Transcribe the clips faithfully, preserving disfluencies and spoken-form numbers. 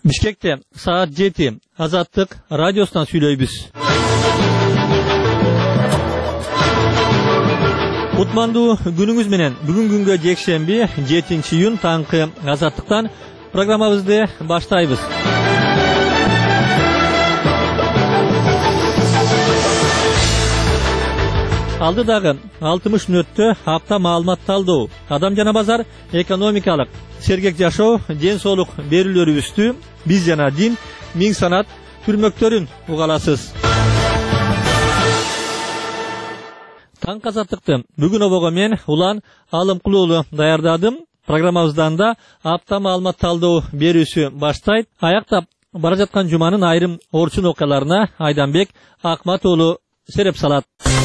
Бишкекте саат жети Азаттык радиосунан сүйлөйбүз. Кутмандуу күнүңүз менен бүгүн күнгө жекшемби жетинчи июнь таңкы Азаттыктан программабызды баштайбыз. Алдыдагы алтымыш мүнөттө апта маалымат талдоо, адам жана базар, экономикалык, сергек жашоо, ден соолук берүүлөрүбүздү биз жана дин, миң санат түрмөктөрүн угаласыз. Таң Азаттыкты бүгүн обого мен Улан Алымкулуулу даярдадым. Программабыздан да апта маалымат талдоо берүүсү баштайт. Аяктап бара жаткан жуманын айрым орчун окуяларына Айданбек Акмат уулу сереп салат.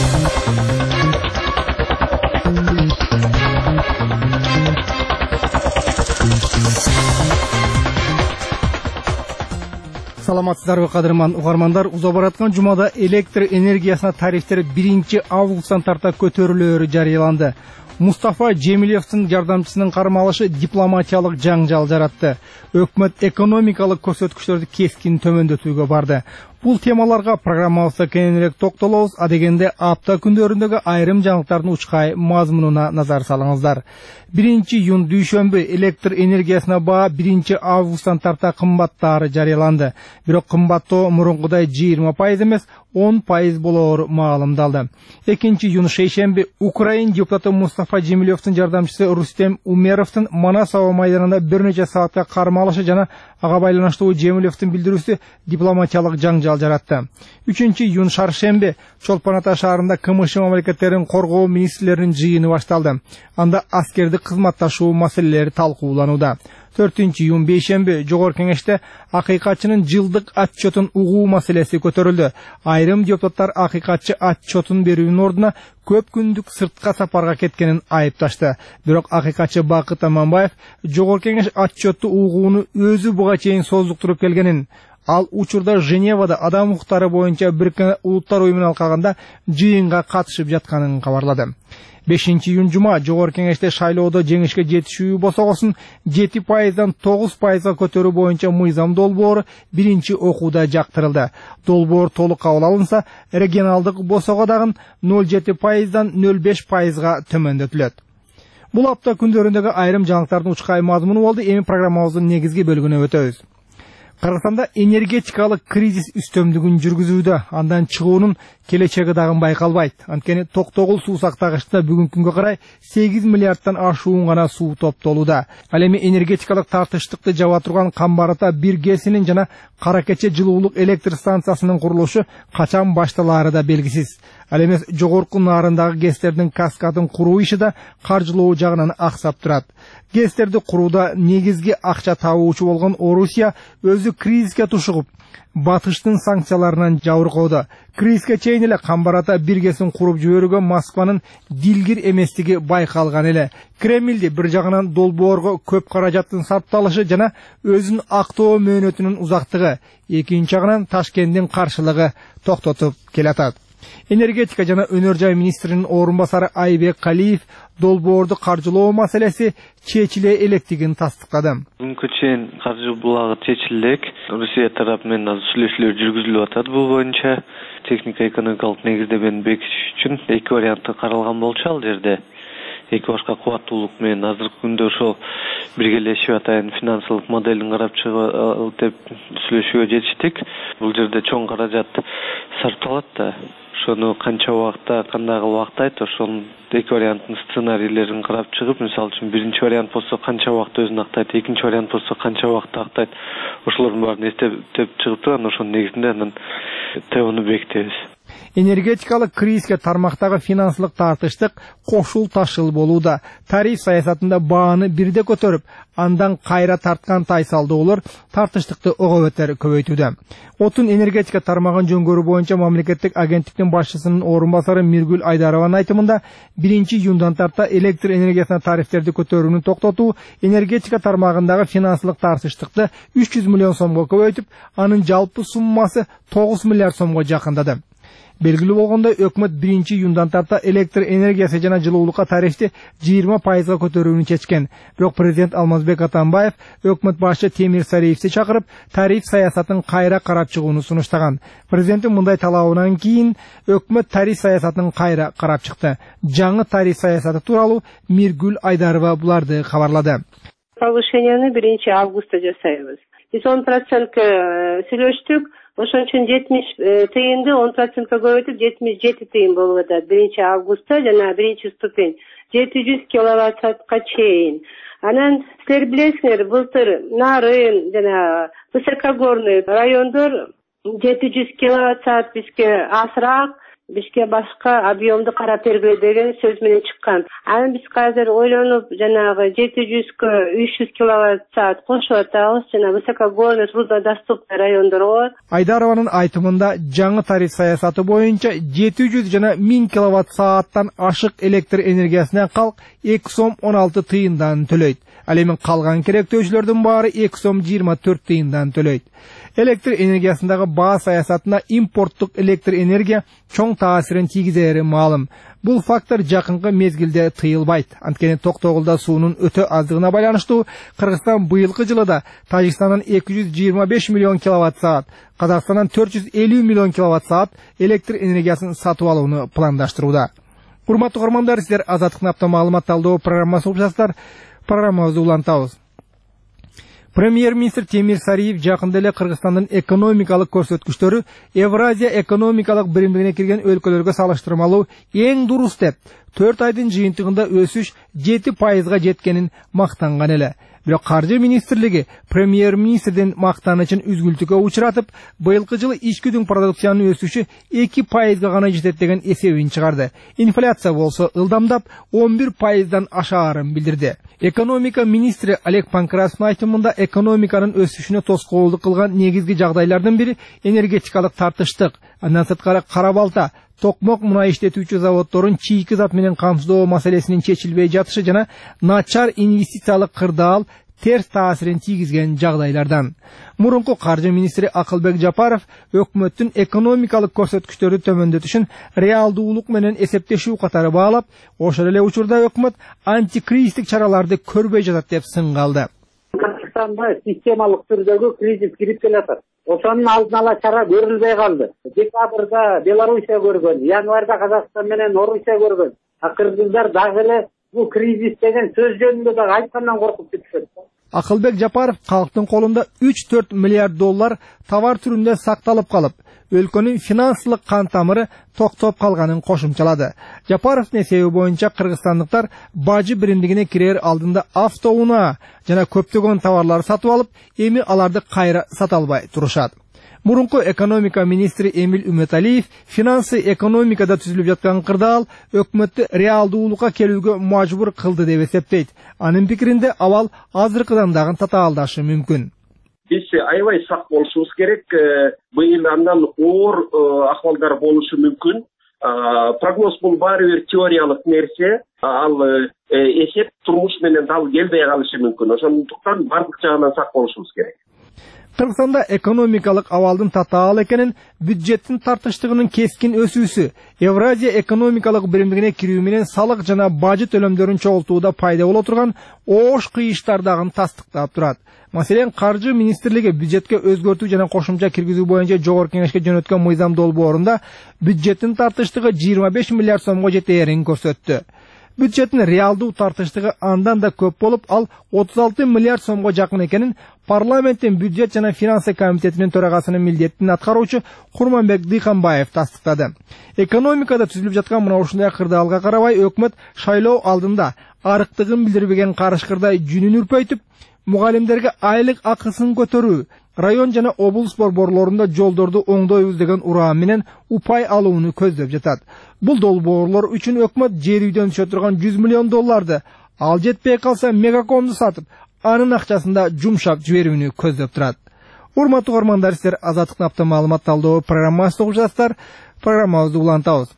Саламатсыздарбы кадырман угармандар, уза бараткан жумада электр энергиясына тарифтер биринчи августтан тарта көтөрүлөөрү жарыяланды. Мустафа Жемилевдин жардамчысынын кармалышы дипломатиялык жаңжал жаратты. Өкмөт экономикалык көрсөткүчтөрдү кескин төмөндөтүүгө барды. Бул темаларга программабызда кеңирээк токтолобуз, адегенде апта күндөрүндөгү айрым жаңылыктардын учкай мазмунуна назар салыңыздар. биринчи июнь дүйшөмбү электр энергиясына баа биринчи августтан тарта кымбаттаары жарыяланды. Бирок кымбаттоо мурункудай жыйырма пайыз эмес, он пайыз болоору маалымдалды. экинчи июнь шейшемби Украин депутаты Мустафа Жемилевдин жардамчысы Рустем Умеровдун Манас аба майданында бир нече саатка кармалышы жана ага байланыштуу Жемилевдин билдирүүсү дипломатиялык жаңжал жаратты. үчүнчү июнь шаршемби Чолпон Ата шаарында КМШ мамлекеттерин коргоо министрлеринин жыйыны башталды. Анда аскерди кызматташуу маселелери талкууланууда. төртүнчү июнь бейшемби Жогорку Кеңеште акыйкатчынын жылдык отчетун угуу маселеси көтөрүлдү. Айрым депутаттар акыйкатчы отчетун берүүнүн ордуна көп күндүк сыртка сапарга кеткенин айыпташты. Бирок акыйкатчы Бакыт Аманбаев Жогорку Кеңеш отчетту угууну өзү буга чейин создуктуруп келгенин, ал учурда Женевада адам укуктары боюнча Бириккен Улуттар уюмуна алкаганда жыйынга катышып жатканын кабарлады. бешинчи июнь жума Жогорку Кеңеште шайлоодо жеңишке жетишүү босогосун жети пайыздан тогуз пайызга көтөрүү боюнча мыйзам долбоору биринчи окууда жактырылды. Долбоор толук кабыл алынса, регионалдык босого дагы ноль жети пайыздан ноль беш пайызга төмөндөтүлөт. Бул апта күндөрүндөгү айрым жаңылыктардын учкай мазмуну болду. Эми программабыздын негизги бөлүгүнө өтөбүз. Кыргызстанда энергетикалык кризис үстөмдүгүн жүргүзүүдө, андан чыгуунун келечеги дагы байкалбайт. Анткени Токтогул суу сактагычында бүгүнкү күнгө карай сегиз миллиардтан ашуун гана суу топтолууда. Ал эми энергетикалык тартыштыкты жаба турган Камбар Ата бир гэсинин жана Кара Кече жылуулук электр станциясынын курулушу качан башталаары да белгисиз. Ал эмес жогорку нарындагы гэстердин каскадын куруу иши да каржылоо жагынан аксап турат. Гэстерди курууда негизги акча табуучу болгон Орусия өзү кризиске тушугуп, батыштын санкцияларынан жабыркоодо. Кризиске чейин эле Камбар Ата бир гэсин куруп жиберүүгө Москванын дилгир эместиги байкалган эле. Кремлди бир жагынан долбоорго көп каражаттын сарпталышы жана өзүнүн актоо мөөнөтүнүн узактыгы, экинчи жагынан Ташкенттин каршылыгы токтотуп келатат. Энергетика жана өнөр жай министринин орун басары Айбек Калиев долбоорду каржылоо маселеси чечиле электигин тастыктады. Бүгүнкү чейин каржы булагы чечилдик. Русия тарапы менен азыр сүйлөшүүлөр жүргүзүлүп атат. Бул боюнча техника экономикалык негиздемени бекитиш үчүн эки варианты каралган болчу ал жерде. Эки башка кубаттуулук менен азыркы күндө ошол биргелешип атайын финансылык моделин карап чыгып деп сүйлөшүүгө жетиштик. Бул жерде чоң каражат сарпталат да. Ошону канча убакта, кандай убактайт, ошонун эки варианттын сценарийлерин карап чыгып, мисалы үчүн биринчи вариант болсо канча убакта өзүн актайт, экинчи вариант болсо канча убакта актайт, ошолордун баарын эстеп чыгып анан ошонун негизинде анан тебуну бекитебиз. Энергетикалык кризиске тармактагы финансылык тартыштык кошул ташыл болууда. Тариф саясатында бааны бирде көтөрүп, андан кайра тарткан тайсалдоолор тартыштыкты ого бетер көбөйтүүдө. Отун энергетика тармагын жөнгөрүү боюнча мамлекеттик агенттиктин башчысынын орун басары Миргүл Айдарованын айтымында биринчи июндан тарта электр энергиясына тарифтерди көтөрүүнү токтотуу энергетика тармагындагы финансылык тартыштыкты үч жүз миллион сомго көбөйтүп, анын жалпы суммасы тогуз миллиард сомго жакындады. Белгилүү болгондой, өкмөт биринчи июндан тарта электр энергиясы жана жылуулукка тарифти жыйырма пайызга көтөрүүнү чечкен. Бирок президент Алмазбек Атамбаев өкмөт башчы Темир Сариевди чакырып, тариф саясатын кайра карап чыгууну сунуштаган. Президенттин мындай талабынан кийин өкмөт тариф саясатын кайра карап чыкты. Жаңы тариф саясаты тууралуу Миргүл Айдарова буларды кабарлады. Повышенияны биринчи августта жасайбыз. Биз он процентке сүйлөштүк. Ошон үчүн жетимиш тыйынды он процентке көбөйтүп жетимиш жети тыйын болуп атат. биринчи августта жана биринчи ступень жети жүз киловатт саатка чейин. Анан силер билесиңер, былтыр Нарын жана Высокогорный райондор жети жүз киловатт саат бизге азыраак, бизге башка объемду карап бергиле деген сөз менен чыккан. Анан биз азыр ойлонуп жанагы жети жүзгө үч жүз киловатт саат кошуп атабыз жана Высокогорный труднодоступный райондорго. Айдарованын айтымында жаңы тариф саясаты боюнча жети жүз жана миң киловатт сааттан ашык электр энергиясына калк эки сом он алты тыйындан төлөйт. Ал эми калган керектөөчүлөрдүн баары эки сом жыйырма төрт тыйындан төлөйт. Электр энергиясындагы баа саясатына импорттук электр энергия чоң таасирин тийгизери маалым. Бул фактор жакынкы мезгилде тыйылбайт. Анткени Токтогулда суунун өтө аздыгына байланыштуу Кыргызстан быйылкы жылда Тажикстандан эки жүз жыйырма беш миллион киловатт саат, Казакстандан төрт жүз элүү миллион киловатт саат электр энергиясын сатып алууну пландаштырууда. Урматтуу көрөрмандар, сиздер Азаттыктын апта маалымат талдоо программасын угуп жатасыздар. Программабызды улантабыз. Премьер-министр Темир Сариев жакында эле Кыргызстандын экономикалык көрсөткүчтөрү Евразия экономикалык биримдигине кирген өлкөлөргө салыштырмалуу эң дурус деп, төрт айдын жыйынтыгында өсүш жети пайызга жеткенин мактанган эле. Бирок Каржы министрлиги премьер-министрдин мактанычын үзгүлтүккө учуратып, быйылкы жылы ичкүдүн продукциянын өсүшү эки пайызга гана жетет деген эсебин чыгарды. Инфляция болсо ылдамдап он бир пайыздан ашаарын билдирди. Экономика министри Олег Панкратовдун айтымында экономиканын өсүшүнө тоскоолдук кылган негизги жагдайлардын бири энергетикалык тартыштык, андан сырткары кара балта, токмок мунай иштетүүчү заводдорун чийки зат менен камсыздоо маселесинин чечилбей жатышы жана начар инвестициялык кырдаал терс таасирин тийгизген жагдайлардан. Мурунку каржы министри Акылбек Жапаров өкмөттүн экономикалык көрсөткүчтөрү төмөндөтүшүн реалдуулук менен эсептешүү катары баалап, ошол эле учурда өкмөт антикризистик чараларды көрбөй жатат деп сынга алды. Кыргызстанда системалык түрдөгү кризис кирип келатат. Ошонун алдын ала чара көрүлбөй калды. Декабрда Белоруссия көргөн, январда Казакстан менен Орусия көргөн. А кыргыздар дагы эле бул кризис деген сөз жөнүндө дагы айткандан коркуп кетишет. Акылбек Жапаров калктын колунда үч төрт миллиард доллар товар түрүндө сакталып калып, өлкөнүн финансылык кан тамыры токтоп калганын кошумчалады. Жапаровдун эсеби боюнча кыргызстандыктар бажы биримдигине кирер алдында автоунаа жана көптөгөн товарлар сатып алып, эми аларды кайра сата албай турушат. Мурунку экономика министри Эмил Үмөталиев финансы экономикада түзүлүп жаткан кырдаал өкмөттү реалдуулукка келүүгө мажбур кылды деп эсептейт. Анын пикиринде абал азыркыдан дагы татаалдашы мүмкүн. Биз аябай сак болушубуз керек. Быйыл андан оор акыбалдар болушу мүмкүн. Прогноз бул баары бир теориялык нерсе. Ал эсеп турмуш менен дал келбей калышы мүмкүн. Ошондуктан бардык жагынан сак болушубуз керек. Кыргызстанда экономикалык абалдын татаал экенин, бюджеттин тартыштыгынын кескин өсүүсү, Евразия экономикалык биримдигине кирүү менен салык жана бажы төлөмдөрүн чогултууда пайда боло турган оош кыйыштардагы тастыктап турат. Маселен, Каржы министрлиги бюджетке өзгөртүү жана кошумча киргизүү боюнча жогорку кеңешке жөнөткөн мыйзам долбоорунда бюджеттин тартыштыгы жыйырма беш миллиард сомго жетээрин көрсөттү. Бюджеттин реалдуу тартыштыгы андан да көп болуп, ал отуз алты миллиард сомго жакын экенин парламенттин бюджет жана финансы комитетинин төрагасынын милдетин аткаруучу Курманбек Дыйканбаев тастыктады. Экономикада түзүлүп жаткан мына ушундай кырдаалга карабай, өкмөт шайлоо алдында арыктыгын билдирбеген карышкырдай жүнүн үрпөйтүп, мугалимдерге айлык акысын көтөрүү, район жана облус борборлорунда жолдорду оңдойбуз деген ураан менен упай алууну көздөп жатат. Бул долбоорлор үчүн өкмөт жер үйдөн түшө турган жүз миллион долларды, ал жетпей калса мегакомду сатып, анын акчасында жумшап жиберүүнү көздөп турат. Урматтуу көрөрмандар, сиздер Азаттыктын апта маалымат талдоо программасын угуп жатасыздар. Программабызды улантабыз.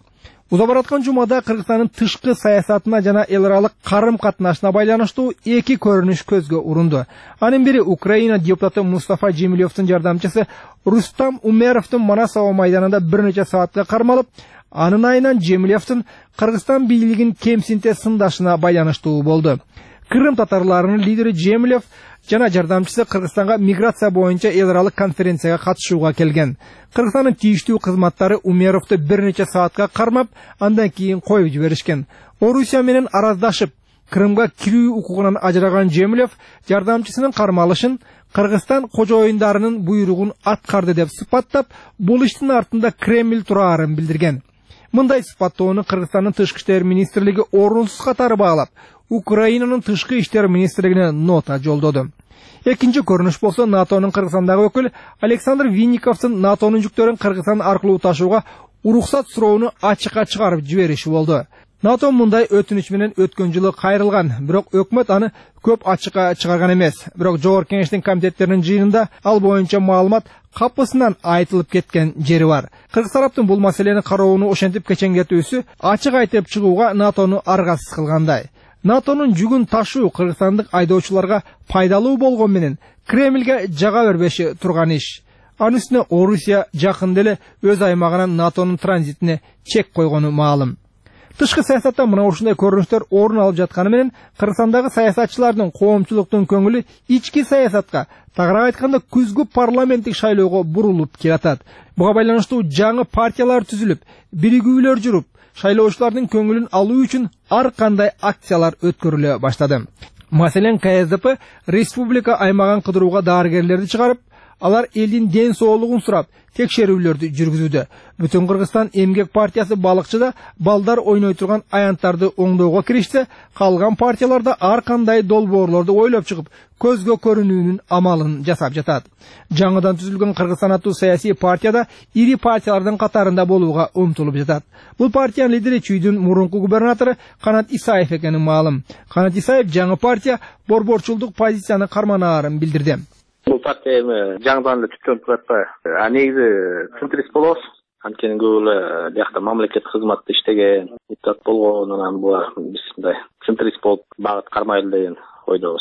Уза бараткан жумада Кыргызстандын тышкы саясатына жана эл аралык карым катнашына байланыштуу эки көрүнүш көзгө урунду. Анын бири Украина депутаты Мустафа Жемилевдин жардамчысы Рустам Умеровдун Манасова майданында бир нече саатка кармалып, анын айынан Жемилевдин Кыргызстан бийлигин кемсинте сындашына байланыштуу болду. Кырым татарларынын лидери Жемилев жана жардамчысы Кыргызстанга миграция боюнча эл аралык конференцияга катышууга келген. Кыргызстандын тийиштүү кызматтары Умеровду бир нече саатка кармап, андан кийин коюп жиберишкен. Орусия менен араздашып, Крымга кирүү укугунан ажыраган Жемилев жардамчысынын кармалышын Кыргызстан кожоюндарынын буйругун аткарды деп сыпаттап, бул иштин артында Кремль турарын билдирген. Мындай сыпаттоону Кыргызстандын тышкы иштер министрлиги орунсуз катары баалап, Украинанын тышкы иштер министрлигине нота жолдоду. Экинчи көрүнүш болсо НАТОнун Кыргызстандагы өкүлү Александр Винниковдун НАТОнун жүктөрүн Кыргызстан аркылуу ташууга уруксат суроону ачыкка чыгарып жибериши болду. НАТО мындай өтүнүч менен өткөн жылы кайрылган, бирок өкмөт аны көп ачыкка чыгарган эмес. Бирок Жогорку Кеңештин комитеттеринин жыйынында ал боюнча маалымат капысынан айтылып кеткен жери бар. Кыргыз тараптын бул маселени кароону ошентип кечеңдетүүсү ачык айтып чыгууга НАТОну аргасыз кылгандай. НАТОнун жүгүн ташуу кыргызстандык айдоочуларга пайдалуу болгон менен Кремльге жага бербеши турган иш. Анын үстүнө Орусия жакында эле өз аймагынан НАТОнун транзитине чек койгону маалым. Тышкы саясатта мына ушундай көрүнүштөр орун алып жатканы менен Кыргызстандагы саясатчылардын коомчулуктун көңүлү ички саясатка, тагыраак айтканда күзгү парламенттик шайлоого бурулуп келатат. Буга байланыштуу жаңы партиялар түзүлүп, биригүүлөр жүрүп, шайлоочулардын көңүлүн алуу үчүн ар кандай акциялар өткөрүлө баштады. Маселен, КСДП республика аймагын кыдырууга дарыгерлерди чыгарып, алар элдин ден соолугун сурап, текшерүүлөрдү жүргүзүүдө. Бүтүн Кыргызстан эмгек партиясы балыкчыда балдар ойной турган аянттарды оңдоого киришсе, калган партияларда ар кандай долбоорлорду ойлоп чыгып, көзгө көрүнүүнүн амалын жасап жатат. Жаңыдан түзүлгөн Кыргызстан аттуу саясий партияда ири партиялардын катарында болууга умтулуп жатат. Бул партиянын лидери Чүйдүн мурунку губернатору Канат Исаев экени маалым. Канат Исаев жаңы партия борборчулдук позицияны карманаарын билдирди. Бул партия эми жаңыдан эле түптөн турат да. А негизи центрист болобуз. Анткени көп эле биякта мамлекет кызматта иштеген, депутат болгон, анан булар биз мындай центрист болуп багыт кармайлы деген ойдобуз.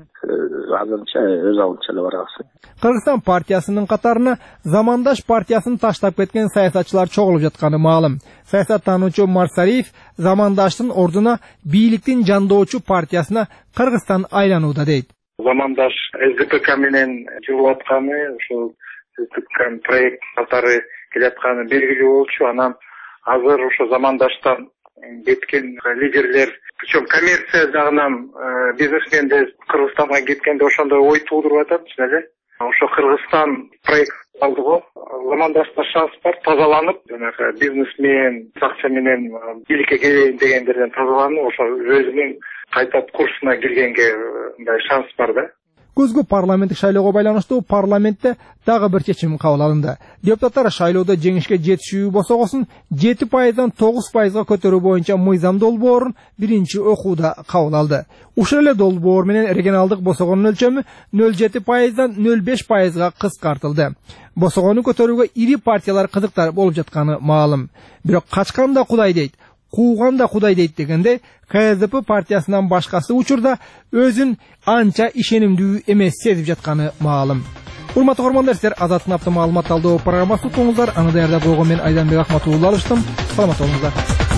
Азырынча өз алдынча эле барабыз. Кыргызстан партиясынын катарына замандаш партиясын таштап кеткен саясатчылар чогулуп жатканы маалым. Саясаттануучу Марсариев замандаштын ордуна бийликтин жандоочу партиясына Кыргызстан айланууда дейт. Замандаш СДПК менен жүрүп атканы, ошол СДПК проект катары келатканы белгилүү болчу. Анан азыр ошо замандаштан кеткен лидерлер, причем коммерция жагынан бизнесмендер Кыргызстанга кеткенде ошондой ой туудуруп атат, эле. Ошо Кыргызстан проект алды го. Замандашта шанс бар, тазаланып, жанагы бизнесмен, акча менен бийликке келейин дегендерден тазаланып, ошо өзүнүн кайта курсуна киргенге мындай шанс бар да. Күзгү парламенттик шайлоого байланыштуу парламентте дагы бир чечим кабыл алынды. Депутаттар шайлоодо жеңишке жетишүү босогосун жети пайыздан тогуз пайызга көтөрүү боюнча мыйзам долбоорун биринчи окууда кабыл алды. Ушул эле долбоор менен регионалдык босогонун өлчөмү нөл жети пайыздан нөл беш пайызга кыскартылды. Босогону көтөрүүгө ири партиялар кызыктар болуп жатканы маалым. Бирок качкан да Кудай дейт, кууган да Кудай дейт дегенде КСДП партиясынан башкасы учурда өзүн анча ишенимдүү эмес сезип жатканы маалым. Урматтуу көрөрмандар, сиздер Азаттык апта маалымат талдоо программасы уктуңуздар. Аны даярдап койгон мен Айданбек Акматулла алыштым. Саламат болуңуздар.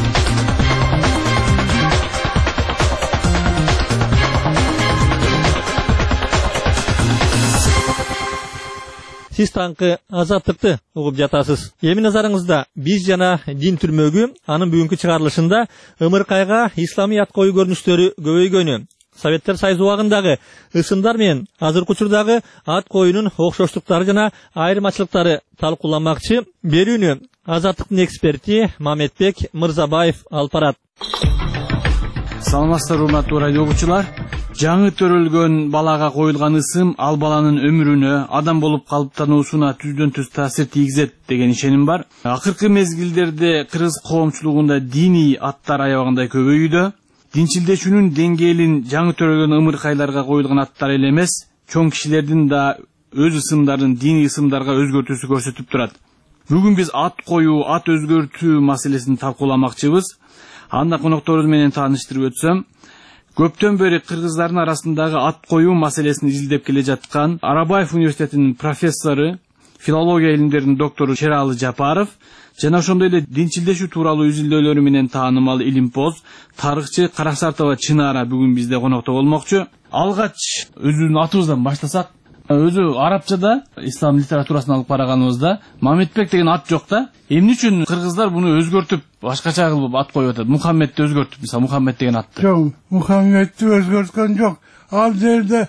Сиз таңкы Азаттыкты угуп жатасыз. Эми назарыңызда биз жана дин түрмөгү анын бүгүнкү чыгарылышында ымыркайга исламий ат коюу көрүнүштөрү көбөйгөнү, Советтер Союзу убагындагы ысымдар менен азыркы учурдагы ат коюунун окшоштуктары жана айырмачылыктары талкууламакчы. Берүүнү Азаттыктын эксперти Мамедбек Мырзабаев алып барат. Саламатсыздар, урматтуу радио угуучулар. Жаңы төрөлгөн балага коюлган ысым ал баланын өмүрүнө, адам болуп калыптануусуна түздөн түз таасир тийгизет деген ишеним бар. Акыркы мезгилдерде кыргыз коомчулугунда диний аттар аябагандай көбөйүүдө. Динчилдешүүнүн деңгээлин жаңы төрөлгөн ымыркайларга коюлган аттар эле эмес, чоң кишилердин да өз ысымдарын диний ысымдарга өзгөртүүсү көрсөтүп турат. Бүгүн биз ат коюу, ат өзгөртүү маселесин талкууламакчыбыз. Анда конокторубуз менен тааныштырып өтсөм, көптөн бери кыргыздардын арасындагы ат коюу маселесин изилдеп келе жаткан Арабаев университетинин профессору, филология илимдеринин доктору Шералы Жапаров жана ошондой эле динчилдешүү тууралуу изилдөөлөрү менен таанымал илимпоз тарыхчы Карасартова Чынара бүгүн бизде конокто болмокчу. Алгач өзүбүздүн атыбыздан баштасак, өзү арабчада ислам литературасын алып караганыбызда Мамедбек деген ат жок да. Эмне үчүн кыргыздар буну өзгөртүп, башкача кылып ат коюп атат? Мухаммедти өзгөртүп, мисалы Мухаммед деген атты. Жок, Мухаммедти өзгөрткөн жок. Ал жерде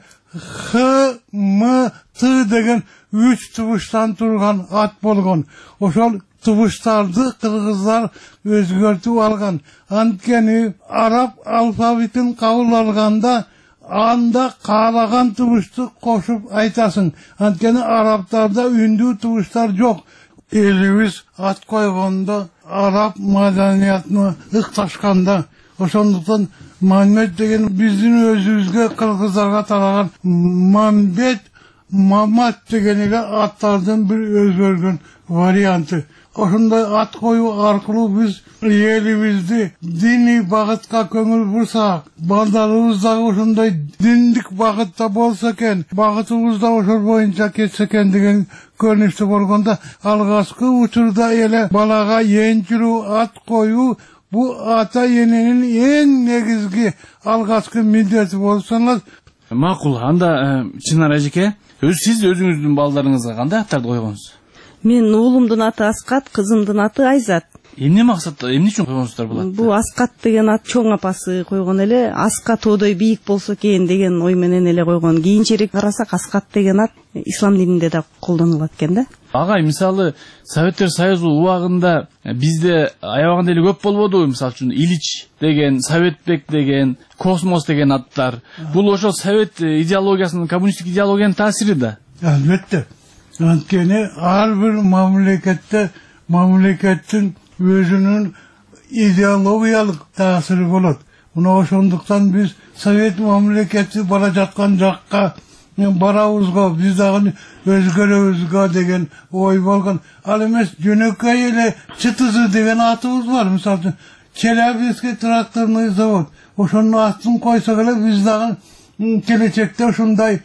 Х, М, Т деген үч тубуштан турган ат болгон. Ошол тубуштарды кыргыздар өзгөртүп алган. Анткени араб алфавитин кабыл алганда анда каалаган тубушту кошуп айтасың. Анткени арабтарда үндүү тубуштар жок. Элибиз ат койгондо араб маданиятына ыкташканда, ошондуктан Мамбет деген биздин өзүбүзгө кыргыздарга тараган Мамбет, Мамат деген эле аттардын бир өзгөргөн варианты. Ошондой ат коюу аркылуу биз элибизди диний багытка көңүл бурсак, балдарыбыз дагы ошондой диндик багытта болсо экен, багытыбыз да ошол боюнча кетсе экен деген көрүнүштө болгондо, алгачкы учурда эле балага энчилүү ат коюу бу ата эненин эң негизги алгачкы милдети болуп саналат. Макул, анда Чынара эжеке, өз сиз өзүңүздүн балдарыңызга кандай аттарды койгонсуз? Мен уулумдун аты Аскат, кызымдын аты Айзат. Эмне максатта, эмне үчүн койгонсуздар бул атты? Бул Аскат деген ат чоң апасы койгон эле, Аска тоодой бийик болсо экен деген ой менен эле койгон. Кийинчерээк карасак Аскат деген ат ислам дининде да колдонулат экен да. Агай, мисалы Советтер Союзу убагында бизде аябаганда эле көп болбодубу? Мисалы үчүн Илич деген, Советбек деген, Космос деген аттар. Бул ошол совет идеологиясынын, коммунисттик идеологиянын таасири да. Албетте. Анткени ар бир мамлекетте мамлекеттин өзүнүн идеологиялык таасири болот. Мына ошондуктан биз совет мамлекети бара жаткан жакка барабызго, биз дагы өзгөрөбүзгө деген ой болгон. Ал эмес жөнөкөй эле ЧТЗ деген атыбыз бар. Мисалы Челябинский тракторный завод. Ошонун атын койсок эле биз дагы келечекте ошондой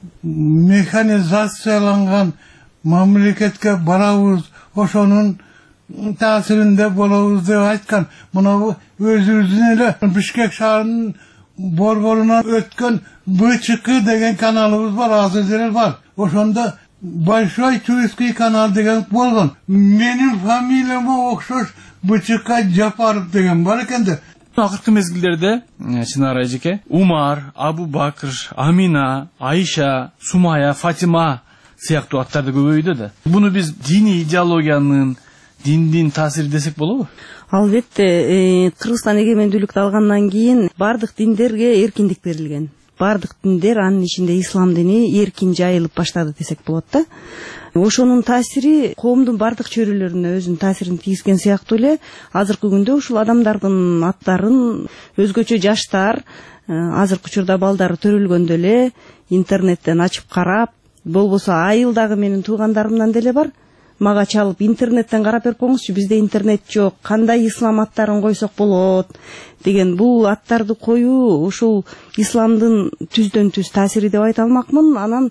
механизацияланган мамлекетке барабыз, ошонун таасиринде болобуз деп айткан. Мына өзүбүздүн эле Бишкек шаарынын борборунан өткөн БЧК деген каналыбыз бар, азыр деле бар. Ошондо Большой Чуйский канал деген болгон. Менин фамилияма окшош БЧК Жапаров деген бар экен да. Акыркы мезгилдерде Чынара эжеке, Умар, Абу Бакр, Амина, Айша, Сумая, Фатима сыяктуу аттарды көбөйдү да. Буну биз диний идеологиянын, диндин таасири десек болобу? Албетте, Кыргызстан эгемендүүлүктү алгандан кийин бардык диндерге эркиндик берилген. Бардык диндер, анын ичинде ислам дини эркин жайылып баштады десек болот да. Ошонун таасири коомдун бардык чөйрөлөрүнө өзүнүн таасирин тийгизген сыяктуу эле азыркы күндө ушул адамдардын аттарын өзгөчө жаштар, азыркы учурда балдары төрөлгөндө эле интернеттен ачып карап, болбосо айыл дагы менин туугандарымдан деле бар. Мага чалып интернеттен карап берип коюңузчу, бизде интернет жок, кандай ислам аттарын койсок болот деген. Бул аттарды коюу ушул исламдын түздөн түз таасири деп айта алмакмын. Анан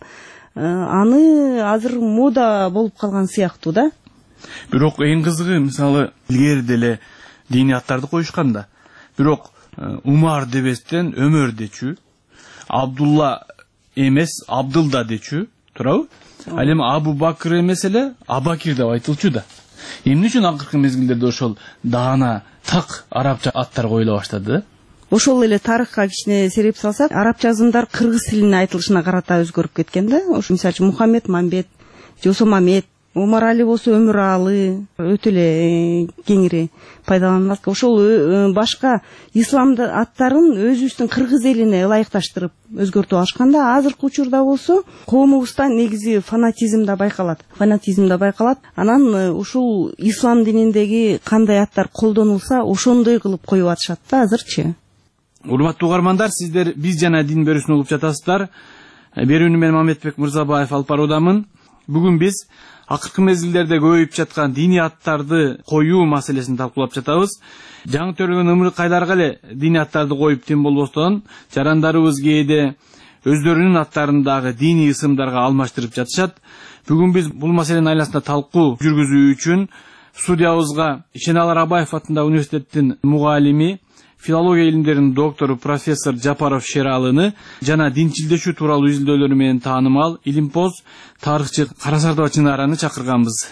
аны азыр мода болуп калган сыяктуу да. Бирок эң кызыгы, мисалы илгери деле диний аттарды коюшкан да. Бирок Умар дебестен Өмөр дечү, Абдулла эмес Абдылда дечү, туурабы? Ал эми Абу Бакр эмес эле Абакир деп айтылчу да. Эмне үчүн акыркы мезгилдерде ошол даана так арабча аттар коюла баштады? Ошол эле тарыхка кичине сереп салсак, араб жазымдар кыргыз тилине айтылышына карата өзгөрүп кеткен да. Ошо мисалы үчүн Мухаммед Мамбет, Жосо Мамет, Умар Али болсо Өмүр Алы өтө эле кеңири пайдаланылат. Ошол башка исламды аттарын өзүбүздүн кыргыз элине ылайыкташтырып өзгөртүп алышканда, азыркы учурда болсо коомубузда негизи фанатизм да байкалат. Фанатизм да байкалат. Анан ушул ислам дининдеги кандай аттар колдонулса, ошондой кылып коюп атышат да азырчы. Урматтуу угармандар, сиздер биз жана дин берүүсүн угуп жатасыздар. Берүүнү мен Мамедбек Мырзабаев алып баруудамын. Бүгүн биз акыркы мезгилдерде көбөйүп жаткан диний аттарды коюу маселесин талкуулап жатабыз. Жаңы төрөлгөн ымыркайларга эле диний аттарды коюп тем болбостон, жарандарыбыз кээде өздөрүнүн аттарындагы диний ысымдарга алмаштырып жатышат. Бүгүн биз бул маселенин айласында талкуу жүргүзүү үчүн студиябызга Ишеналар Абаев атындагы университеттин мугалими, филология илимдеринин доктору профессор Жапаров Шералыны жана динчилдешүү тууралуу изилдөөлөрү менен таанымал илимпоз тарыхчы Карасардова Чынараны чакырганбыз.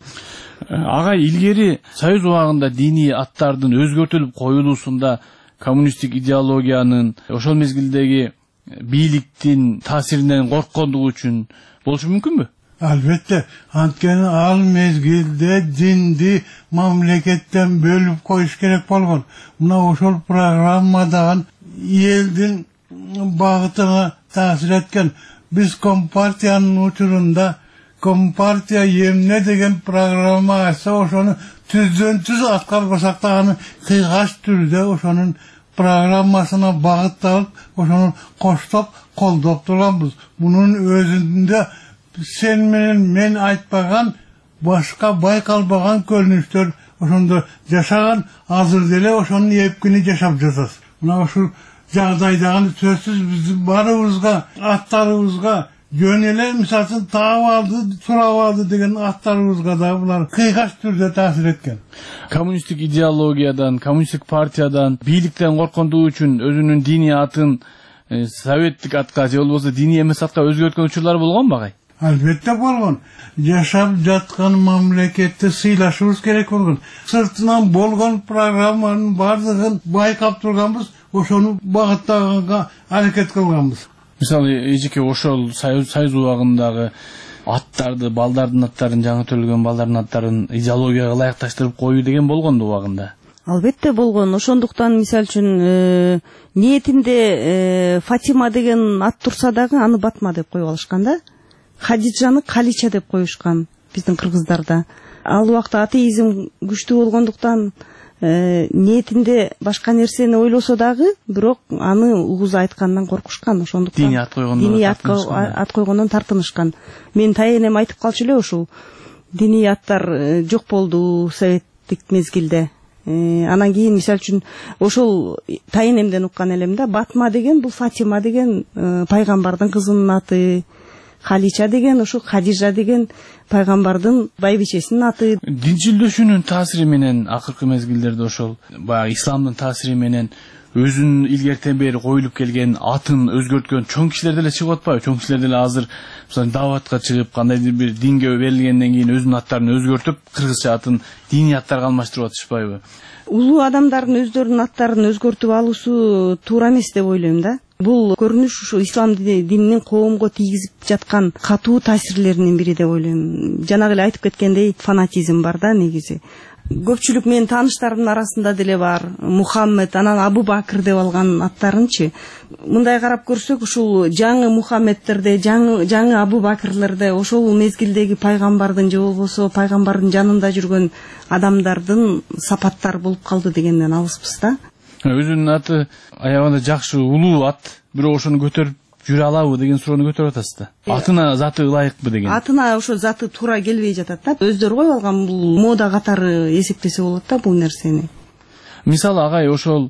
Агай, илгери Союз убагында диний аттардын өзгөртүлүп коюлуусунда коммунисттик идеологиянын, ошол мезгилдеги бийликтин таасиринен корккондугу үчүн болушу мүмкүнбү? Albatta, antkeni al mezgilde dindi mamleketten bölüp koyuş gerek bolgon. Muna oşol programmadan eldin bağıtına tasir etken. Biz Kompartiyanın uçurunda Kompartiya yemne degen programma açsa oşonu tüzdön tüz atkar basaqtağını kıygaç türde oşonun programmasına bağıttalıp oşonu koştop koldop durganbız. Bunun özünde sen menen men aytpagan başka baykalbagan görünüşler oşonda yaşagan azır dele oşonun epkini yaşap жатат. Muna oşu jagdaydagы sözsüz bizim barыбызга, atlarыбызга yöneler misalsın taap aldı, turap aldı degen atlarыбызга da bular kıygaç türde tasir etken. Komünistik ideologiyadan, komünistik partiyadan, biyilikten korkkonduğu üçün özünün dini atın e, sovetlik atka же болбосо dini emes atka özgörtkөн учурлар болгон багай? Albatta bolgon. Yaşap жаткан mamlekette sıylaşыбыз керек болгон. Sırtынан bolgon programmanın bardığın baykap turganbız, oşonu багыттаганга аракет кылганбыз. Мисалы, эжеке ошол Союз Союз убагындагы аттарды, балдардын аттарын, жаңы төрөлгөн балдардын аттарын идеологияга ылайыкташтырып коюу деген болгонду убагында. Албетте болгон. Ошондуктан мисалы үчүн ниетинде Фатима деген ат турса дагы аны Батма деп коюп алышкан да. Хадиджаны Калича деп коюшкан биздин кыргыздарда. Ал убакта атеизм күчтүү болгондуктан ниетинде башка нерсени ойлосо дагы, бирок аны угуз айткандан коркушкан. Ошондуктан диний ат ат койгондон тартынышкан. Мен тайенем айтып калчу эле ушул. Диний аттар жок болду советтик мезгилде. Анан кийин мисалы үчүн ошол тайенемден уккан элем да, Батма деген бул Фатима деген пайгамбардын кызынын аты, Халича деген ушу Хадижа деген пайгамбардын байбичесинин аты. Динчилдешүүнүн таасири менен акыркы мезгилдерде ошол баягы исламдын таасири менен өзүнүн илгертен бери коюлуп келген атын өзгөрткөн чоң кишилер деле чыгып атпайбы? Чоң кишилер деле азыр мисалы даватка чыгып, кандайдыр бир динге берилгенден кийин өзүнүн аттарын өзгөртүп, кыргызча атын диний аттарга алмаштырып атышпайбы? Улуу адамдардын өздөрүнүн аттарын өзгөртүп алуусу туура эмес деп ойлойм да. Бул көрүнүш ушу ислам дининин коомго тийгизип жаткан катуу таасирлеринин бири деп ойлойм. Жанагы эле айтып кеткендей фанатизм бар да негизи. Көпчүлүк менин тааныштарымдын арасында деле бар. Мухаммед, анан Абу Бакыр деп алган аттарынчы. Мындай карап көрсөк, ушул жаңы Мухаммедтерде, жаңы жаңы Абу Бакырлерде ошол мезгилдеги пайгамбардын же болбосо пайгамбардын жанында жүргөн адамдардын сапаттары болуп калды дегенден алыспыз да. Өзүнүн аты аягында жакшы улуу ат, бирок ошону көтөрүп жүрө алабы деген суроону көтөрүп атасыз да. Атына заты ылайыкпы деген. Атына ошо заты туура келбей жатат да. Өздөрү коюп алган бул мода катары эсептесе болот да бул нерсени. Мисалы агай ошол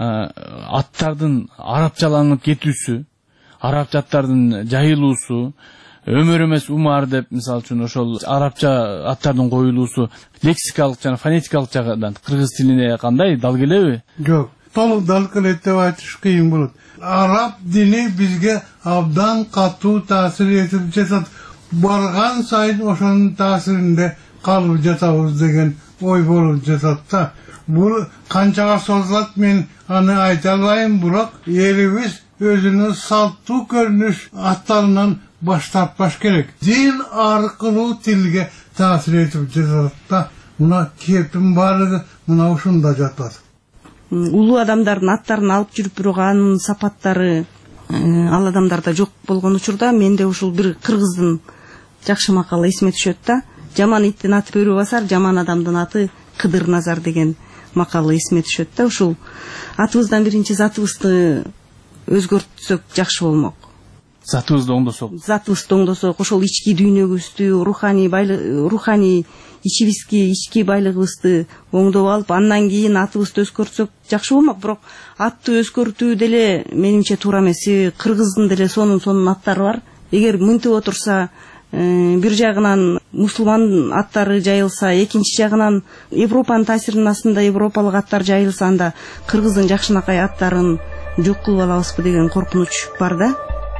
аттардын арабчаланып кетүүсү, арабча аттардын жайылуусу, өмөр эмес Умар деп мисалы үчүн ошол арабча аттардын коюлуусу лексикалык жана фонетикалык жагынан кыргыз тилине кандай дал келеби? Жок. Толук дал келет деп айтыш кыйын болот. Араб дини бизге абдан катуу таасир этип жатат. Барган сайын ошонун таасиринде калып жатабыз деген ой болуп жатат да. Бул канчага созулат мен аны айта албайм, бирок элибиз өзүнүн салттуу көрүнүш аттарынан баш тартпаш керек. Дин аркылуу тилге таасир этип жатат да. Мына кептин баардыгы мына ушунда жатат. Улуу адамдардын аттарын алып жүрүп, бирок анын сапаттары ал адамдарда жок болгон учурда менде ушул бир кыргыздын жакшы макалы эсиме түшөт да. Жаман иттин аты бөрү басар, жаман адамдын аты Кыдыр Назар деген макалы эсиме түшөт да. Ушул атыбыздан биринчи затыбызды өзгөртсөк жакшы болмок. затыбызды оңдосок затыбызды оңдосок, ошол ички дүйнөгүбүздү, руханий байлык, руханий ичибизги, ички байлыгыбызды оңдоп алып, андан кийин атыбызды өзгөртсөк жакшы болмок. Бирок атты өзгөртүү деле менимче туура эмес. Кыргыздын деле сонун сонун аттары бар. Эгер мынтип отурса, бир жагынан мусулман аттары жайылса, экинчи жагынан Европанын таасиринин астында европалык аттар жайылса, анда кыргыздын жакшынакай аттарын жок кылып алабызбы деген коркунуч бар да.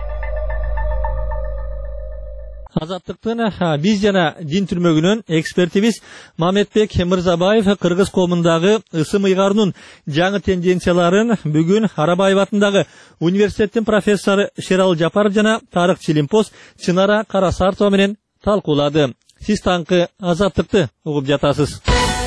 Азаттыктын биз жана дин түрмөгүнөн экспертибиз Мамедбек Мырзабаев кыргыз коомундагы ысым ыйгаруунун жаңы тенденцияларын бүгүн Арабаев атындагы университеттин профессору Шерал Жапаров жана тарых Чилимпоз Чынара Карасартова менен талкуулады. Сиз таңкы Азаттыкты угуп жатасыз.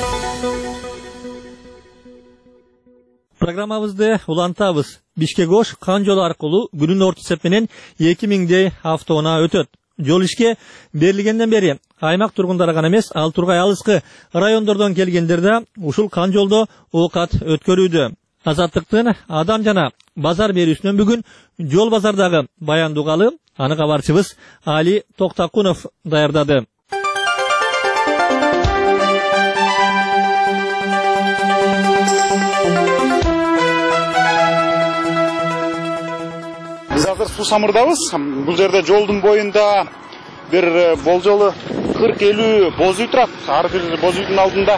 Программабызды улантабыз. Бишкек-Ош кан жолу аркылуу күнүн орто эсеп менен эки миңдей автоунаа өтөт. Жол ишке берилгенден бери аймак тургундары гана эмес, ал тургай алыскы райондордон келгендер да ушул кан жолдо оокат өткөрүүдө. Азаттыктын адам жана базар берүүсүнөн бүгүн жол базардагы баяндуу угалы аны кабарчыбыз Али Токтакунов даярдады. Биз азыр Суу Самырдабыз. Бул жерде жолдун боюнда бир болжолу кырк элүү боз үй турат. Ар бир боз үйдүн алдында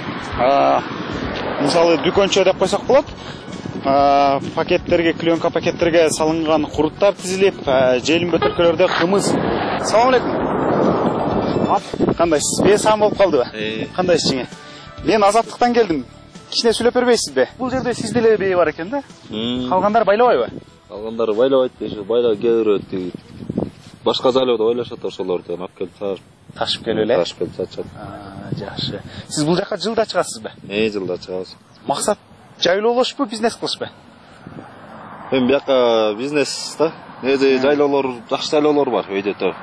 мисалы дүкөнчө деп койсок болот. Пакеттерге, клеенка пакеттерге салынган куруттар тизилип, желим бөтөлкөлөрдө кымыз. Салам алейкум. Кандайсыз? Бесам болуп калдыбы? Кандайсыз жиңе? Мен Азаттыктан келдим. Кичине сүйлөп бербейсизби? Бул жерде сиз деле бээ бар экен да? Калгандар байлабайбы? Калгандар байлабайт дейши, байла кээ башка зайлоодо ойлошот, ошолордон алып келип ташып келип эле. Ташып келип сатышат. Жакшы. Сиз бул жака жылда чыгасызбы? Э, жылда чыгабыз. Максат жайлоолошпу, бизнес кылышпы? Эми бияка бизнес да. Эде жайлоолор, жакшы жайлоолор бар өйдө.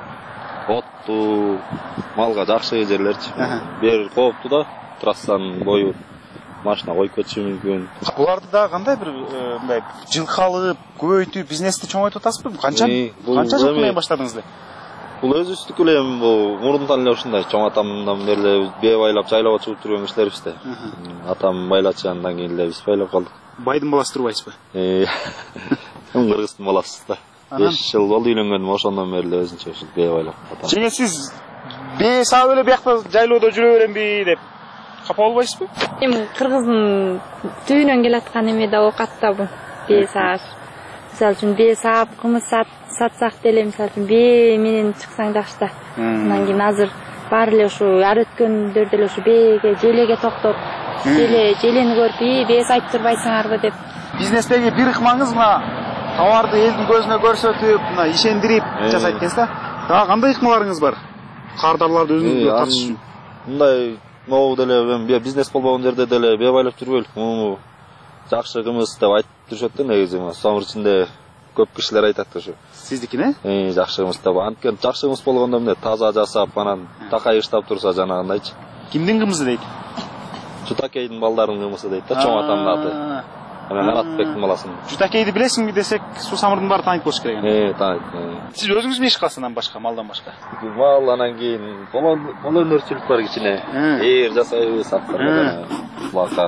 Отту, малга жакшы жерлерчи. Бер коопту да, трассанын бою машина коюп кетиши мүмкүн. Буларды да кандай бир мындай жылкы алып, көбөйтүп, бизнести чоңойтуп атасызбы? Канча канча жыл менен баштадыңыз эле? Бул өзүбүздүкү эле бул мурунтан эле ушундай чоң атамдан бери эле бээ байлап жайлоого чыгып жүргөн кишилербиз да. Атам байлачы, андан кийин эле биз байлап калдык. Байдын баласы турбайсызбы? Э. Кыргыздын баласыз да. беш жыл болду үйлөнгөнүм, ошондон бери эле өзүнчө ушул бээ байлап. Жеңе сиз бээ саап эле биякта жайлоодо жүрө беремби деп капа болбойсузбу? Эми кыргыздын түбүнөн келаткан эме да оокатта бул бээ сааш. Мисалы үчүн бээ саап, кымыз сатсак деле, мисалы үчүн бээ менен чыксаң жакшы да. Андан кийин азыр баары эле ушу ар өткөндөр деле ушу бээге, желеге токтоп, желе желени көрүп, бээ сайып турбайсыңарбы деп. Бизнестеги бир ыкмаңыз мына товарды элдин көзүнө көрсөтүп, мына ишендирип жасайт экенсиз да. Дагы кандай ыкмаларыңыз бар? Кардарларды өзүңүзгө тартыш үчүн. Мындай могу деле бизнес болбогон жерде деле бээ байлап жүрбөйлүк. Муну жакшы кымыз деп айтып жүрүшөт да негизи. Самыр ичинде көп кишилер айтат ушу. Сиздикине? Э, жакшы кымыз деп. Анткени жакшы кымыз болгондо эмне таза жасап, анан такайыштап турса жанагындайчы. Кимдин кымызы дейт? Жутакейдин балдарынын кымызы дейт да, чоң атамдын аты. Анан Аратбектин баласынын. Жутакейди билесиңби десек, Суу Самырдын баары тааныт болуш керек. Э, тааныт. Сиз өзүңүз иш кыласыз анан башка, малдан башка? Мал, анан кийин кол өнөрчүлүк бар кичине. Ээр жасайбыз, аттар, бака.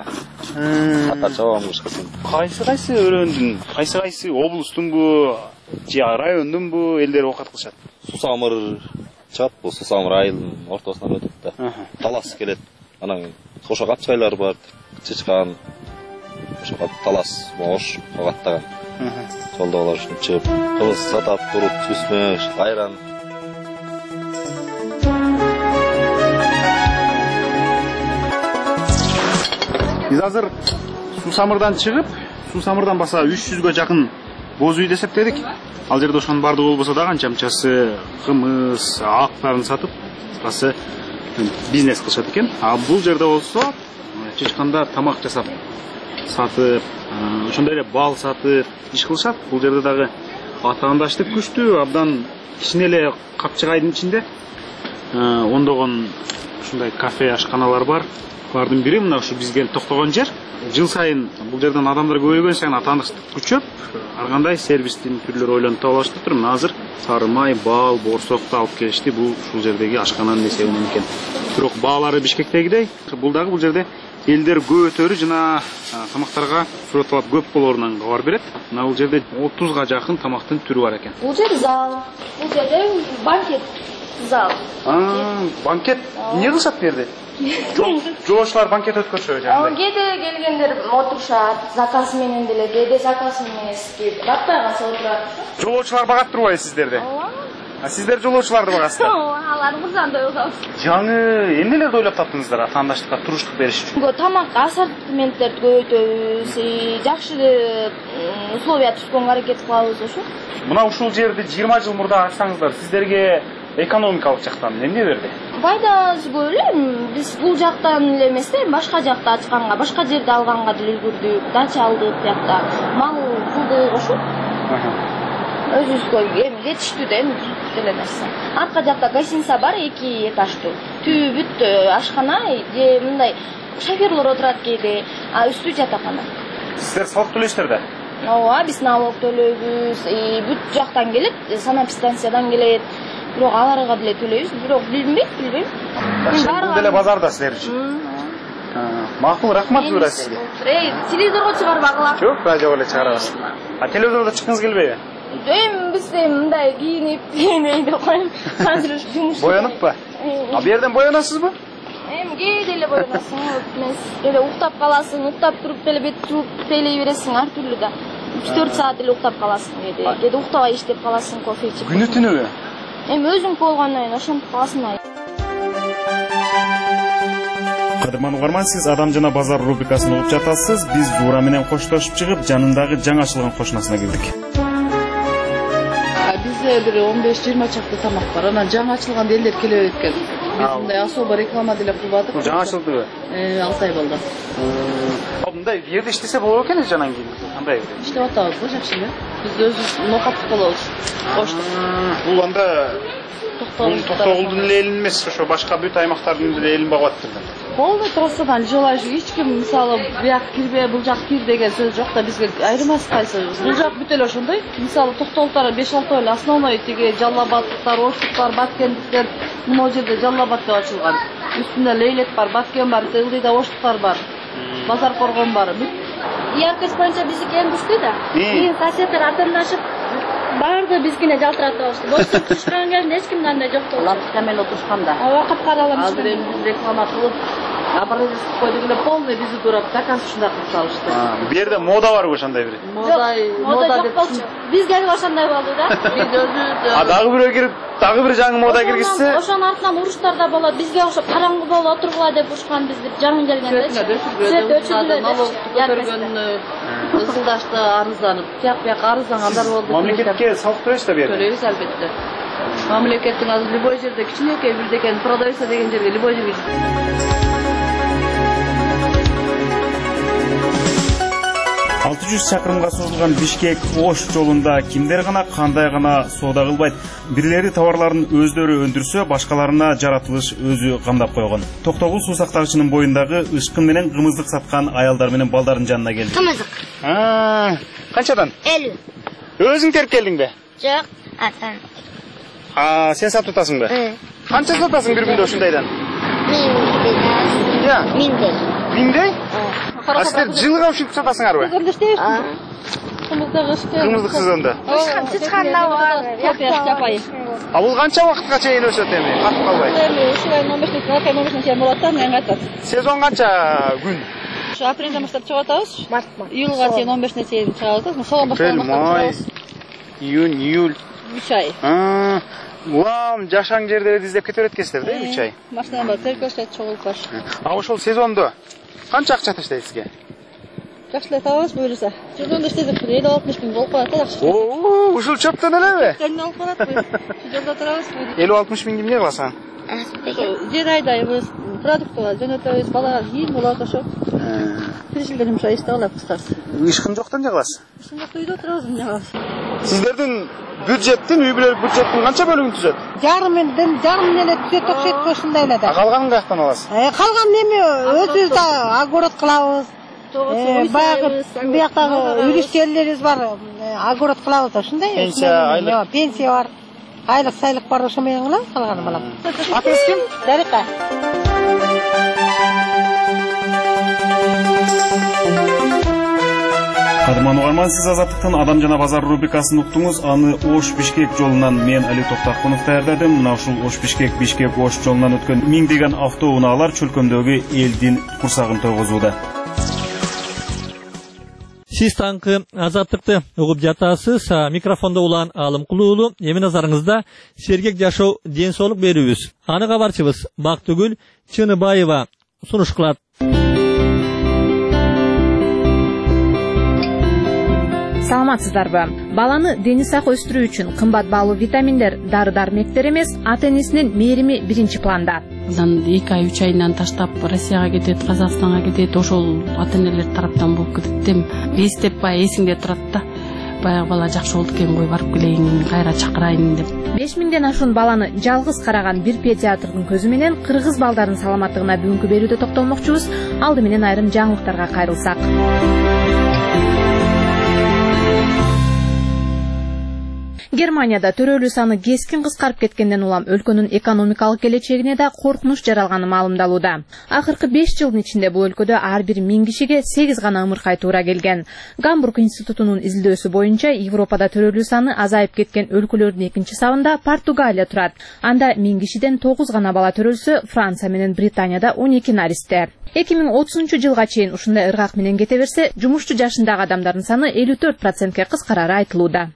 Ата чабам кышкысын. Кайсы кайсы өрөөндүн, кайсы кайсы облустунбу, же райондунбу элдер оокат кылышат? Суу Самыр чат, бул Суу Самыр айылынын ортосунан өтөт да. Талас келет. Анан ошо капчайлар бар, чычкан. Ошо талас, мош, огаттаган. Жолдогулар ушинтип чыгып, кымыз сатап туруп, үстүнө айран. Биз азыр Суу Самырдан чыгып, Суу Самырдан баса үч жүзгө жакын боз үйдү эсептедик. Ал жерде ошонун баардыгы болбосо да канчамчасы кымыз, актарын сатып, басы бизнес кылышат экен. А бул жерде болсо чычкандар тамак жасап сатып, ошондой эле бал сатып иш кылышат. Бул жерде дагы атаандаштык күчтүү, абдан кичине эле капчыгайдын ичинде ондогон ушундай кафе, ашканалар бар. Булардын бири мына ушу биз келип токтогон жер. жыл сайын бул жерден адамдар көбөйгөн сайын таандыктык күчөп, ар кандай сервистин түрлөрү ойлонуп таба баштап туруп, азыр сары май, бал, боорсокту алып келишти. Бул ушул жердеги ашкананын эсебинен экен. Бирок баалары Бишкектегидей, бул дагы бул жерде элдер көп өтөрү жана тамактарга сурет талап көп болоорунан кабар берет. Мына бул жерде отузга жакын тамактын түрү бар экен. Бул жер зал, бул жерде банкет зал. Банкет эмне кылышат бу жерде? Жолоочулар банкет өткөрсө жана. Кээде келгендер отурушат, заказ менен деле, кээде заказ эмес, кээде бактайга отурат. Жолоочулар багат турбайбы сиздерди? А сиздер жолоочуларды багасыздар? Алар мырзандай болобуз. Жаңы эмнелерди ойлоп таптыңыздар атаандаштыкка туруштук бериш үчүн? Тамак ассортименттерди көбөйтөбүз, жакшы условия түзгөнгө аракет кылабыз ошо. Мына ушул жерди жыйырма жыл мурда ачсаңыздар, сиздерге экономикалык жактан эмне берди? Пайдасы көп эле. Биз бул жактан эле эмес да, башка жакта ачканга, башка жерде алганга деле үлгүрдүк, дача алдык биякта. Мал кылдык ошо. Өзүбүзгө эми жетиштүү да, эми деле нерсе. Арка жакта гостиница бар, эки этаждуу. Түбү бүт ашкана, же мындай шоферлор отурат кээде, а үстү жатакана. Сиздер салык төлөйсүздөр да? Ооба, биз налог төлөйбүз, бүт жактан келет, санэпидстанциядан келет. Бирок аларга деле төлөйбүз, бирок билинбейт, билбейм. Бул деле базарда силер үчүн. Макул, рахмат Зура сизге. Эй, телевизорго чыгарбагыла. Жок, радиого эле чыгарабыз. А телевизордо чыккыңыз келбейби? Эми биз мындай кийинип, кийинейин деп коем. Азыр жумуш. Бояныппы? А бу жерден боянасызбы? Эми кээде эле боянасың, эмес. Эле уктап каласың, уктап туруп деле бет жууп тейлей бересиң, ар түрлүү да. үч төрт саат эле уктап каласың кээде. Кээде уктабай иштеп каласың, кофе ичип. Күнү түнүбү? Эми өзүң болгондон кийин ошентип каласың. Кадырман угарман, сиз Адам жана базар рубрикасын угуп жатасыз. Биз Зура менен коштошуп чыгып, жанындагы жаңы ачылган кошунасына кирдик. Бизде бир он беш жыйырма чакты тамак бар. Анан жаңы ачылган элдер келе берет экен. Биз мындай особо реклама деле кылбадык. Жаңы ачылдыбы? Э, алты ай болду. Мындай бу жерде иштесе болот экен жанан кийин. Кандай? Иштеп атабыз, жакшы эле. Биз өзүбүз нокаттык болобуз. Коштук. Бул анда Токтогулдун эле элин эмес, ошо башка бүт аймактардын деле элин багып атты. Полный трассадан жолай эч ким мисалы бияк кирбе, бул жак кир деген сөз жок да, бизге айырмасы кайсы. Бул жак бүт эле ошондой. Мисалы Токтогулдар беш алты эле основной тиги Жаллабадтар, Оштуктар, Баткендиктер, мына жерде Жаллабад деп ачылган. Үстүндө Лейлек бар, Баткен бар, Ылдыйда Оштуктар бар. Базар Коргон бар. Яркость боюнча биздики эң күчтүү да. Кийин соседтер атымдашып барды бизгине жалтыратабыз. Бошто турушкан кезде эч кимде андай жок болду. Лапкамен отурушканда. Ооба, капкараламыз. Азыр эми биз реклама кылып, образец койдук эле полный бизи турап заказ ушундай кылып салышты. Бу жерде мода барбы ошондой бир? Мода, мода деп бизге ошондой болду да. Биз өзүбүз. А дагы бирөө кирип, дагы бир жаңы мода киргизсе, ошонун артынан уруштар да болот. Бизге окшоп караңгы болуп отургула деп урушкан бизди жаңы келгенде. Свет өчүрүлдү. Налог көтөргөн ысылдашты арызданып, тияк-бияк арыздангандар болду. Мамлекетке салык төлөйсүздөр бу жерде? Төлөйбүз албетте. Мамлекеттин азыр любой жерде кичинекей бирдекен продавца деген жерге любой жерге алты жүз чакырымга созулган Бишкек Ош жолунда кимдер гана кандай гана соода кылбайт. Бирлери товарларын өздөрү өндүрсө, башкаларына жаратылыш өзү камдап койгон. Токтогул суу сактагычынын боюндагы ышкын менен кымыздык саткан аялдар менен балдардын жанына келдик. Кымыздык. Канчадан? элүү. Өзүң терип келдиңби? Жок, атам. А, сен сатып атасыңбы? Канча сатасың бир күндө ушундайдан? Я. Миндей. Миндей? А сиздер жылга ушинтип сатасыңарбы? Кымыздыксыз анда. Чычканда бар. А бул канча убакытка чейин өсөт эми? Катып калбай. Эми ушулай он беш он беш чейин болот да, мен айтат. Сезон канча күн? Ошо апрелден баштап чыгып атабыз. Июлга чейин он бешине чейин чыгабыз. Соған баштап чыгабыз. Июнь, июль. үч ай. Улам жашаң жерлерди издеп кете берет экенсиздер да, үч ай. Машина бар, церковьча чогулуп бар. А ошол сезондо канча акча таштайт сизге? Жакшы эле табабыз буюрса. Сезондо иштесек элүү алтымыш миң болуп калат да, жакшы. Оо, ушул чөптөн элеби? Чөптөн болуп калат. Жолдо турабыз. элүү алтымыш миңди эмне кыласың? Жер айдайбыз, продуктуга жөнөтөбүз, балага кийим болот ошо. Киришилген жумуш иштеп алат кыскасы. Ышкын жоктон эмне кыласыз? Ышкын жокто үйдө турабыз, эмне кылабыз? Сиздердин бюджеттин, үй бүлөлүк бюджеттин канча бөлүгүн түзөт? Жарымдан жарым эле түзөт окшойт ошондой эле да. Калганын каяктан аласыз? Калган эми өзүбүз да огород кылабыз. Баягы бияктагы үлүстерлерибиз бар, огород кылабыз да, ушундай. Пенсия, айлык. Пенсия бар. Айлык сайлык бар, ошо менен кылабыз калганы балам. Атыңыз ким? Зарика. Кадырман угарман, сиз Азаттыктын Адам жана базар рубрикасын уктуңуз. Аны Ош Бишкек жолунан мен Али Токтакунов даярдадым. Мына ушул Ош Бишкек Бишкек Ош жолунан өткөн миңдеген автоунаалар чөлкөмдөгү элдин курсагын тойгозууда. Сиз таңкы Азаттыкты угуп жатасыз. Микрофондо улан Алым Кулуулу. Эми назарыңызда сергек жашоо, ден соолук берүүбүз. Аны кабарчыбыз Бактыгүл Чыныбаева сунуш кылат. Саламатсыздарбы? Баланы дени сак өстүрүү үчүн кымбат баалуу витаминдер, дары-дармектер эмес, ата-энесинин мээрими биринчи планда. Андан эки ай үч айынан таштап Россияга кетет, Казакстанга кетет, ошол ата-энелер тараптан болуп кетет эми. Эстеп бая эсиңде турат да. Баягы бала жакшы болду экен, кой барып келейин, кайра чакырайын деп. беш миңден ашуун баланы жалгыз караган бир педиатрдын көзү менен кыргыз балдардын саламаттыгына бүгүнкү берүүдө токтолмокчубуз. Алды менен айрым жаңылыктарга кайрылсак. Германияда төрөлүү саны кескин кыскарып кеткенден улам өлкөнүн экономикалык келечегине да коркунуч жаралганы маалымдалууда. Акыркы беш жылдын ичинде бул өлкөдө ар бир миң кишиге сегиз гана ымыркай туура келген. Гамбург институтунун изилдөөсү боюнча Европада төрөлүү саны азайып кеткен өлкөлөрдүн экинчи сабында Португалия турат. Анда миң кишиден тогуз гана бала төрөлсө, Франция менен Британияда он эки наристе. эки миң отузунчу жылга чейин ушундай ыргак менен кете берсе, жумушчу жашындагы адамдардын саны элүү төрт процентке кыскарары айтылууда.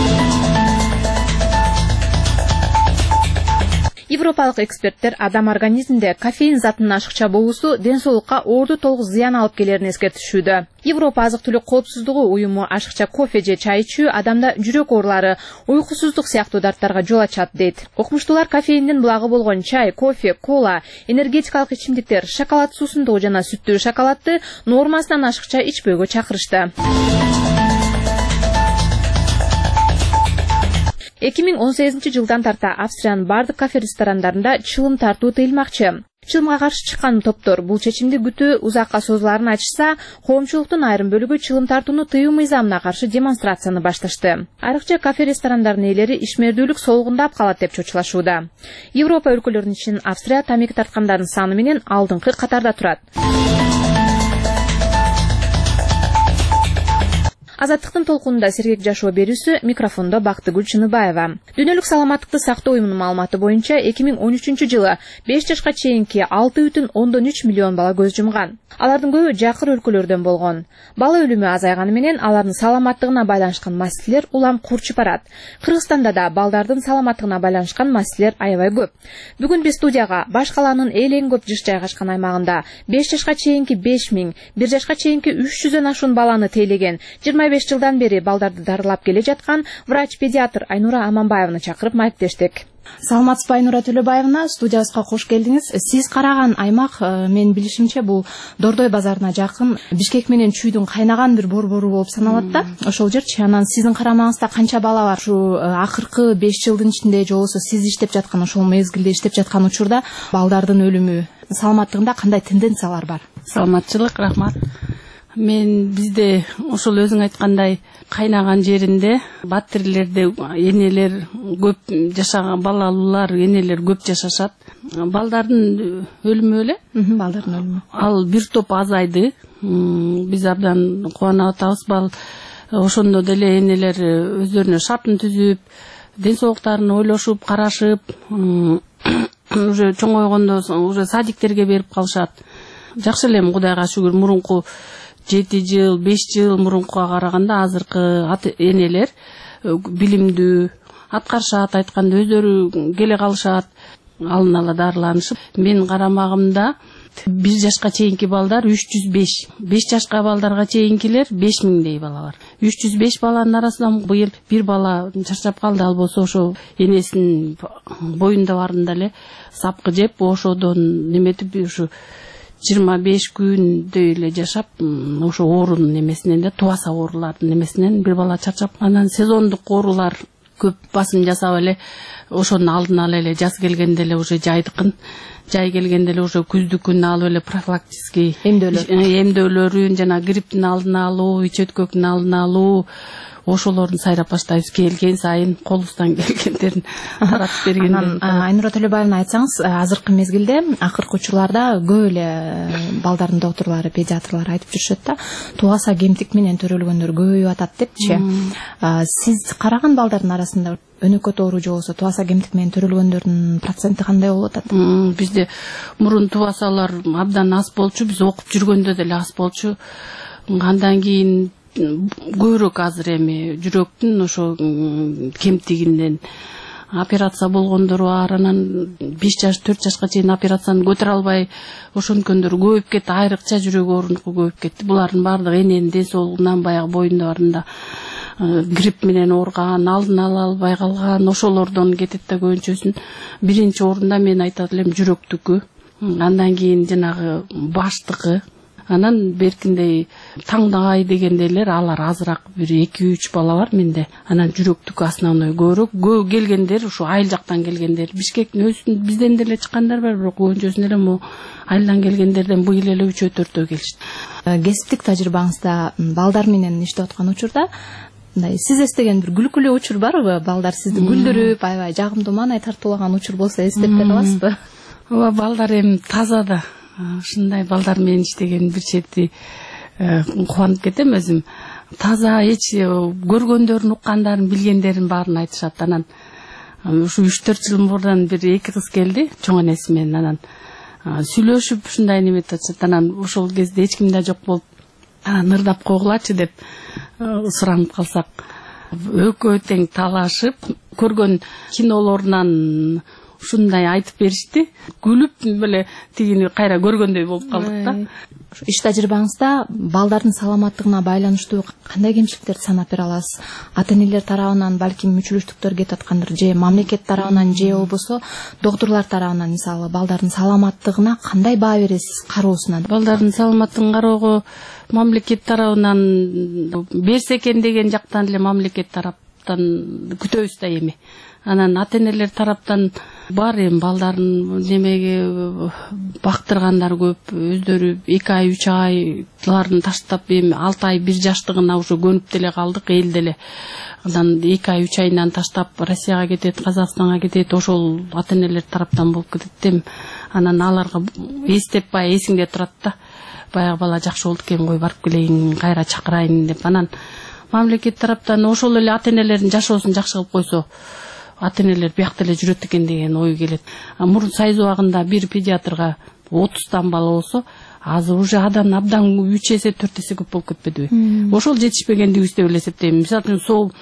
Европалык эксперттер адам организминде кофеин затынын ашыкча болуусу ден соолукка оорду толук зыян алып келерин эскертишүүдө. Европа азык-түлүк коопсуздугу уюму ашыкча кофе же чай ичүү адамда жүрөк оорулары, уйкусуздук сыяктуу дарттарга жол ачат дейт. Окумуштуулар кофеиндин булагы болгон чай, кофе, кола, энергетикалык ичимдиктер, шоколад суусундугу жана сүттүү шоколадты нормасынан ашыкча ичпөөгө чакырышты. эки миң он сегизинчи жылдан тарта Австриянын бардык кафе-ресторандарында чылым тартуу тыйылмакчы. Чылымга каршы чыккан топтор бул чечимди күтүү узакка созуларын айтышса, коомчулуктун айрым бөлүгү чылым тартууну тыюу мыйзамына каршы демонстрацияны башташты. Айрыкча кафе-ресторандардын ээлери ишмердүүлүк солугундап калат деп чочулашууда. Европа өлкөлөрүнүн ичинен Австрия тамеки тарткандардын саны менен алдыңкы катарда турат. Азаттыктын толкунунда сергек жашоо берүүсү, микрофондо Бактыгүл Чыныбаева. Дүйнөлүк саламаттыкты сактоо уюмунун маалыматы боюнча эки миң он үчүнчү жылы беш жашка чейинки алты бүтүн ондон үч миллион бала көз жумган. Алардын көбү жакыр өлкөлөрдөн болгон. Бала өлүмү азайганы менен алардын саламаттыгына байланышкан маселелер улам курчуп барат. Кыргызстанда да балдардын саламаттыгына байланышкан маселелер аябай көп. Бүгүн биз студияга баш калаанын эң көп жыш жайгашкан аймагында беш жашка чейинки беш миң, бир жашка чейинки үч жүздөн ашуун баланы тейлеген, жыйырма беш жылдан бери балдарды дарылап келе жаткан врач-педиатр Айнура Аманбаеваны чакырып маектештик. Саламатсызбы, Айнура Төлөбаевна, студиябызга кош келдиңиз. Сиз караган аймак, мен билишимче, бул Дордой базарына жакын, Бишкек менен Чүйдүн кайнаган бир борбору болуп саналат да. Ошол жерчи, анан сиздин карамагыңызда канча бала бар? Ушу акыркы беш жылдын ичинде же болбосо сиз иштеп жаткан, ошол мезгилде иштеп жаткан учурда балдардын өлүмү, саламаттыгында кандай тенденциялар бар? Саламатчылык, рахмат. Мен бизде ошол өзүң айткандай кайнаган жеринде баттирлерде энелер көп жашаган, балалуулар, энелер көп жашашат. Балдардын өлүмү эле? Балдардын өлүмү. Ал бир топ азайды. Биз абдан кубанып атабыз. Бал ошондо деле энелер өздөрүнө шартын түзүп, ден соолуктарын ойлошуп, карашып, уже чоңойгондо уже садиктерге берип калышат. Жакшы эле, Кудайга шүгүр, мурунку жети жыл, беш жыл мурункуга караганда азыркы энелер билимдүү, аткарышат, айтканда өздөрү келе калышат, алын ала дарыланышып. Менин карамагымда бир жашка чейинки балдар үч жүз беш, беш жашка балдарга чейинкилер беш миңдей бала бар. үч жүз беш баланын арасынан быйыл бир бала чарчап калды, ал болсо ошо энесинин боюнда барында эле сапкы жеп, ошодон неметип ушу жыйырма беш күндөй эле жашап, ошо оорунун эмесинен да, тубаса оорулардын эмесинен бир бала чарчап, анан сезондук оорулар көп басым жасап эле ошонун алдын ала эле жаз келгенде эле уже жайдыкын жай келгенде эле уже күздүкүн алып эле профилактический эмдөөлөрүн жана грипптин алдын алуу, ич өткөктүн алдын алуу ошолорун сайрап баштайбыз. Келген сайын колубуздан келгендерин таратып бергенде. Айнура Төлөбаевна, айтсаңыз, азыркы мезгилде акыркы учурларда көп эле балдардын докторлору, педиатрлар айтып жүрүшөт да, тубаса кемтик менен төрөлгөндөр көбөйүп атат депчи. Сиз караган балдардын арасында өнөкөт оору же болбосо тубаса кемтик менен төрөлгөндөрдүн проценти кандай болуп атат? Бизде мурун тубасалар абдан аз болчу, биз окуп жүргөндө деле аз болчу. Андан кийин көбүрөөк азыр эми жүрөктүн ошо кемтигинен операция болгондор бар, анан беш жаш төрт жашка чейин операцияны көтөрө албай ошонткөндөр көбөйүп кетти, айрыкча жүрөк оорунуку көбөйүп кетти. Булардын баардыгы эненин ден соолугунан, баягы боюндарында грипп менен ооруган, алдын ала албай калган, ошолордон кетет да көбүнчөсүн. Биринчи орунда мен айтат элем жүрөктүкү, андан кийин жанагы баштыкы, анан беркиндей таңдагай дегендейлер, алар азыраак, бир эки үч бала бар менде. Анан жүрөктүкү основной көбүрөөк. Көп келгендер ушу айыл жактан келгендер, Бишкектин өзүн бизден деле чыккандар бар, бирок көбүнчөсүн эле могу айылдан келгендерден быйыл эле үчөө төртөө келишти. Кесиптик тажрыйбаңызда балдар менен иштеп аткан учурда мындай сиз эстеген бир күлкүлүү учур барбы? Балдар сизди күлдүрүп, аябай жагымдуу маанай тартуулаган учур болсо эстеп бере аласызбы? Ооба, балдар эми таза да. Ушундай балдар менен иштеген бир чети кубанып кетем өзүм. Таза, эч көргөндөрүн, уккандарын, билгендерин баарын айтышат. Анан ушу үч төрт жыл мурдан бир эки кыз келди, чоң энеси менен. Анан сүйлөшүп ушундай неметип атышат. Анан ошол кезде эч ким да жок болуп, нырдап койгулачы деп суранып калсак, экөө тең талашып, көргөн кинолорунан ушундай айтып беришти. Күлүп беле тигини кайра көргөндөй болуп калдык да. Иш тажрыйбаңызда балдардын саламаттыгына байланыштуу кандай кемчиликтерди санап бере аласыз? Ата-энелер тарабынан балким мүчүлүштүктөр кетип аткандыр, же мамлекет тарабынан, же болбосо докторлор тарабынан, мисалы, балдардын саламаттыгына кандай баа бересиз кароосуна? Балдардын саламаттыгын кароого мамлекет тарабынан берсе экен деген жактан эле мамлекет тараптан күтөбүз да эми. Анан ата-энелер тараптан бар эми балдарын немеге бактыргандар көп, өздөрү эки ай үч айларын таштап эми алты ай бир жаштыгына уже көнүп деле калдык, эл деле. Анан эки ай үч айынан таштап Россияга кетет, Казакстанга кетет, ошол ата-энелер тараптан болуп кетет эми. Анан аларга эстеп бай эсиңде турат да. Баягы бала жакшы болду экен, кой барып келейин, кайра чакырайын деп. Анан мамлекет тараптан ошол эле ата-энелердин жашоосун жакшы кылып койсо, ата-энелер биякта эле жүрөт экен деген ой келет. Мурун Союз убагында бир педиатрга отуздан бала болсо, азыр уже адан абдан үч эсе төрт эсе көп болуп кетпедиби? Ошол жетишпегендигибиз деп эле эсептейм. Мисалы үчүн сол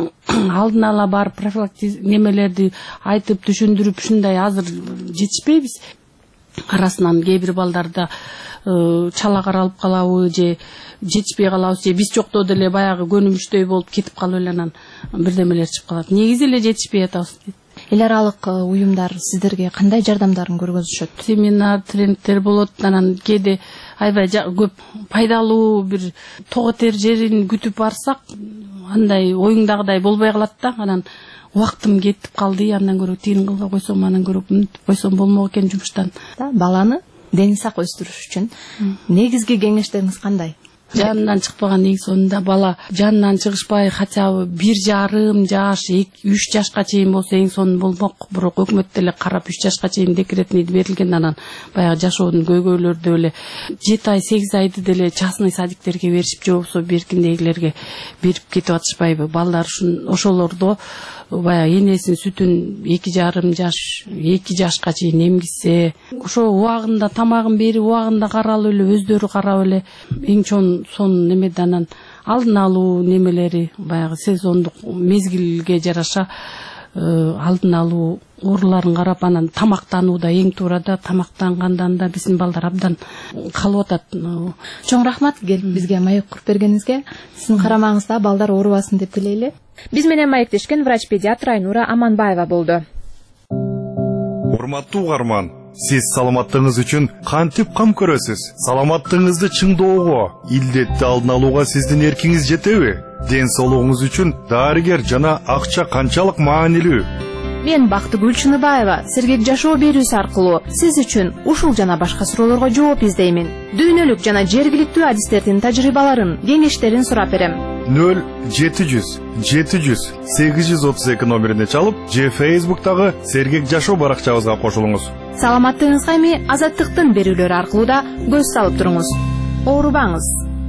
алдын ала барып профилактик немелерди айтып түшүндүрүп ушундай азыр жетишпейбиз. Арасынан кээ бир балдарда чала каралып калабы, же жетишпей калабыз, же биз жокто деле баягы көнүмүштөй болуп кетип калып эле анан бирдемелер чыгып калат. Негизи эле жетишпей атабыз. Эл аралык уюмдар сиздерге кандай жардамдарын көргөзүшөт? Семинар, тренингдер болот, анан кээде аябай көп пайдалуу бир тоготер жерин күтүп барсак, андай оюңдагыдай болбой калат да. Анан убактым кетип калды, андан көрө тигин кылбай койсом, анан көрө мынтип койсом болмок экен жумуштан. Баланы дени сак өстүрүш үчүн негизги кеңештериңиз кандай? Жанынан чыкпаган эң сонунда бала жанынан чыгышпай, хотя бы бир жарым жаш, үч жашка чейин болсо эң сонун болмок. Бирок өкмөт деле карап үч жашка чейин декретный берилген, анан баягы жашоодун көйгөйлөрдү эле жети ай, сегиз айды деле частный садиктерге беришип, же болбосо беркиндегилерге берип кетип атышпайбы? Балдар ушун ошолордо баягы энесинин сүтүн эки жарым жаш, эки жашка чейин эмгизсе, ошо убагында тамагын берип, убагында каралып эле, өздөрү карап эле эң чоң сон немеде. Анан алдын алуу немелери баягы сезондук мезгилге жараша алдын алуу ооруларын карап, анан тамактанууда эң туура да, тамактангандан да биздин балдар абдан калып атат. Чоң рахмат келип бизге маек куруп бергениңизге. Сиздин карамагыңызда балдар оорубасын деп тилейли. Биз менен маектешкен врач-педиатр Айнура Аманбаева болду. Урматтуу угарман, Сиз саламаттыгыңыз үчүн кантип кам көрөсүз? Саламаттыгыңызды чыңдоого, илдетти алдын алууга сиздин эркиңиз жетеби? Ден соолугуңуз үчүн дарыгер жана акча канчалык маанилүү? Мен Бактыгүл Чыныбаева сергек жашоо берүүсү аркылуу сиз үчүн ушул жана башка суроолорго жооп издеймин. Дүйнөлүк жана жергиликтүү адистердин тажрыйбаларын, кеңештерин сурап берем. нөл жети жүз жети жүз сегиз жүз отуз эки номерине чалып, же Facebook'тагы сергек жашоо баракчабызга кошулуңуз. Саламаттыгыңызга эми Азаттыктын берүүлөрү аркылуу да көз салып туруңуз. Оорубаңыз.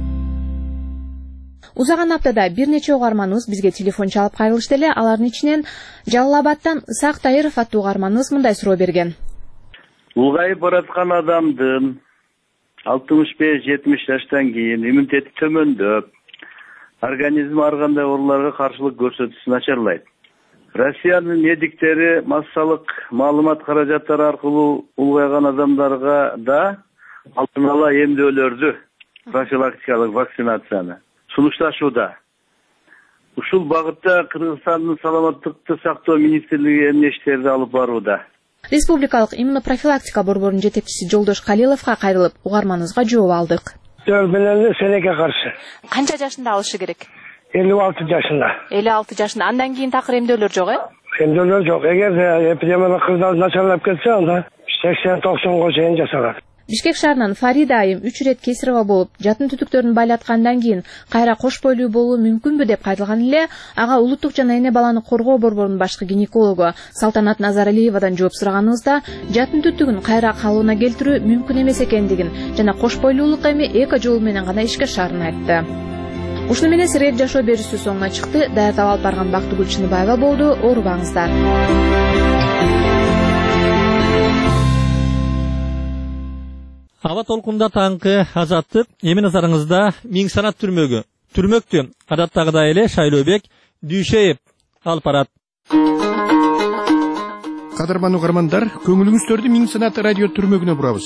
Узаган аптада бир нече угарманыбыз бизге телефон чалып кайрылышты эле. Алардын ичинен Жалал Абадтан Исак Тайыров аттуу угарманыбыз мындай суроо берген. Улгайып бараткан адамдын алтымыш беш жетимиш жаштан кийин иммунитети төмөндөп, организм ар кандай ооруларга каршылык көрсөтүүсү начарлайт. Россиянын медиктери массалык маалымат каражаттары аркылуу улгайган адамдарга да алдын ала эмдөөлөрдү, профилактикалык вакцинацияны сунушташууда. Ушул багытта Кыргызстандын саламаттыкты сактоо министрлиги эмне иштерди алып барууда? Республикалык иммунопрофилактика борборунун жетекчиси Жолдош Калиловго кайрылып, угарманыбызга жооп алдык. Дөрбелеле селекке каршы. Канча жашында алышы керек? элүү алты жашында. элүү алты жашында. Андан кийин такыр эмдөөлөр жок, э? Эмдөөлөр жок. Эгер эпидемиялык кырдаал начарлап кетсе, анда сексен токсонго чейин жасалат. Бишкек шаарынан Фарида айым үч ирет кесарево болуп, жатын түтүктөрүн байлаткандан кийин кайра кош бойлуу болуу мүмкүнбү деп кайтылган эле, ага улуттук жана эне баланы коргоо борборунун башкы гинекологу Салтанат Назаралиевадан жооп сураганыбызда, жатын түтүгүн кайра калыбына келтирүү мүмкүн эмес экендигин жана кош бойлуулук эми эки жол менен гана ишке ашаарын айтты. Ушуну менен сергек жашоо берүүсү соңуна чыкты. Даярдап алып барган Бактыгүл Чыныбаева болду. Оорубаңыздар. Аба толкунда таңкы Азаттык, эми назарыңызда Миң санат түрмөгү. Түрмөктү адаттагыдай эле Шайлообек Дүйшеев алып барат. Кадырман угармандар, көңүлүңүздөрдү Миң санат радио түрмөгүнө бурабыз.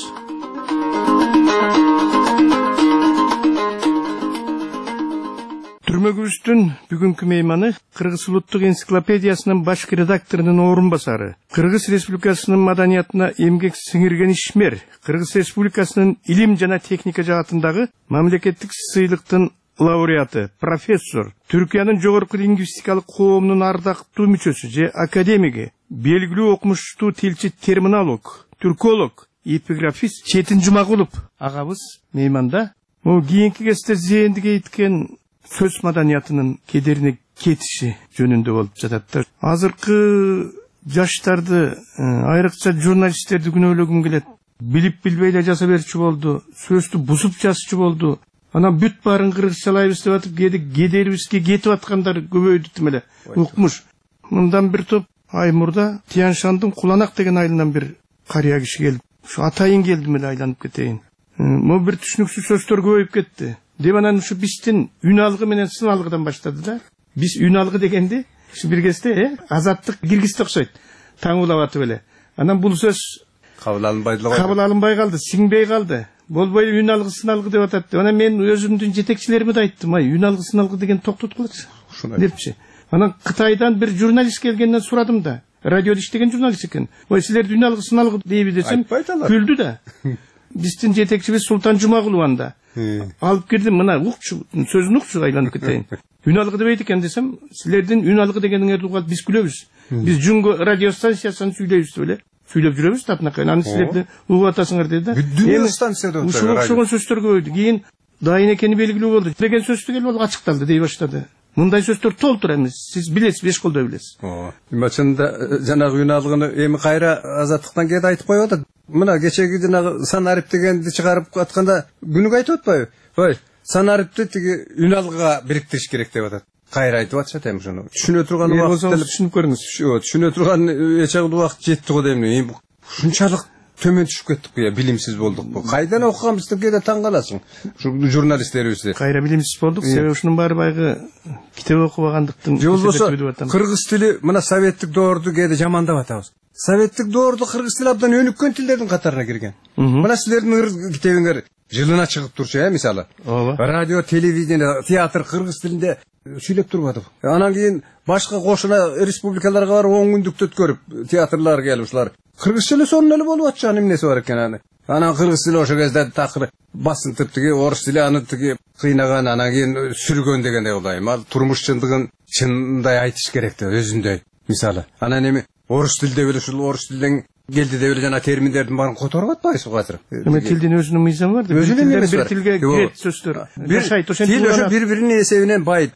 Түрмөгүбүздүн бүгүнкү мейманы Кыргыз улуттук энциклопедиясынын башкы редакторунун орун басары, Кыргыз Республикасынын маданиятына эмгек сиңирген ишмер, Кыргыз Республикасынын илим жана техника жаатындагы мамлекеттик сыйлыктын лауреаты, профессор, Түркиянын жогорку лингвистикалык коомунун ардактуу мүчөсү же академиги, белгилүү окумуштуу тилчи терминолог, түрколог, эпиграфист Четин Жумагулов агабыз мейманда. Могу кийинки кезде зээндиге иткен сөз маданиятынын кедерине кетиши жөнүндө болуп жатат. Азыркы жаштарды, айрыкча журналисттерди күнөөлөгүм келет. Билип билбей эле жаза берчү болду, сөздү бузуп жазчу болду. Анан бүт баарын кыргызчалайбыз деп атып, кээде кедерибизге кетип аткандар көбөйдү тим эле. Укмуш. Мындан бир топ ай мурда Тияншандын Куланак деген айылынан бир карыя киши келип, ушу атайын келдим эле айланып кетейин. Могу бир түшүнүксүз сөздөр көбөйүп кетти. Деп анан ушу биздин үн алгы менен сын алгыдан баштады да. Биз үн алгы дегенде ушу бир кезде э Азаттык киргизди окшойт. Таң улап атып эле. Анан бул сөз кабыл алынбай калды. Кабыл алынбай калды, сиңбей калды. Болбой үн алгы сын алгы деп атат. Анан мен өзүмдүн жетекчилериме да айттым, ай, үн алгы сын алгы деген токтоткулачы. Депчи. Анан Кытайдан бир журналист келгенден сурадым да. Радиодо иштеген журналист экен. Ой, силерди үн алгы сын алгы дейби десем, күлдү да. Биздин жетекчибиз Султан Жумагулов анда. Алып кирдим, мына укчу, сөзүн укчу, айланып кетейин. Үн алгы дебейт экен десем, силердин үн алгы дегениңерди угат биз күлөбүз. Биз Жүнгө радиостанциясын сүйлөйбүз деп эле. Сүйлөп жүрөбүз татынакай. Аны силерди угуп атасыңар деди да. Бүт станцияда ушул окшогон сөздөр көбөйдү. Кийин дайын экени белгилүү болду. Деген сөздү келип ал ачыкталды дей баштады. Мындай сөздөр толтур эмес. Сиз билесиз, беш колдой билесиз. Эми чынында жанагы үн алгыны эми кайра Азаттыктан кээде айтып коюп атат. Мына кечеги жанагы санарип дегенди чыгарып атканда күнүгө айтып атпайбы? Ой, санарипти тиги үн алгыга бириктириш керек деп атат. Кайра айтып атышат эми ушуну. Түшүнө турган убакыт түшүнүп көрүңүз. Түшүнө турган эч убакыт жетти го дейм. Эми ушунчалык төмөн түшүп кеттик я, билимсиз болдукпу. Кайдан окуганбызды кээде таң каласың. Журналисттерибизди. Кайра билимсиз болдук, себеби ушунун баары байгы китеп окубагандыктын. Же болбосо кыргыз тили мына советтик доорду кээде жамандап атабыз. Советтик доорду кыргыз тили абдан өнүккөн тилдердин катарына кирген. Мына силердин китебиңер жылына чыгып турчу, э, мисалы. Радио, телевидение, театр кыргыз тилинде сүйлөп турбады. Анан кийин башка кошуна республикаларга барып он күндүктү өткөрүп театрлар келип ушулар кыргызча эле сонун эле болуп атчу, эмнеси бар экен аны. Анан кыргыз тили ошол кезде такыр басынтып тиги орус тили аны тиги кыйнаган, анан кийин сүргөн дегендей болайм. Ал турмуш чындыгын чындай айтыш керек да өзүндөй. Мисалы, анан эми орус тилде эле ушул орус тилден келди деп эле жана терминдердин баарын которуп атпайсызбы азыр? Эми тилдин өзүнүн мыйзамы бар. Өзүнүн бир тилге кирет сөздөр. Жашайт, ошентип тил ошо бири-биринин эсебинен байыт.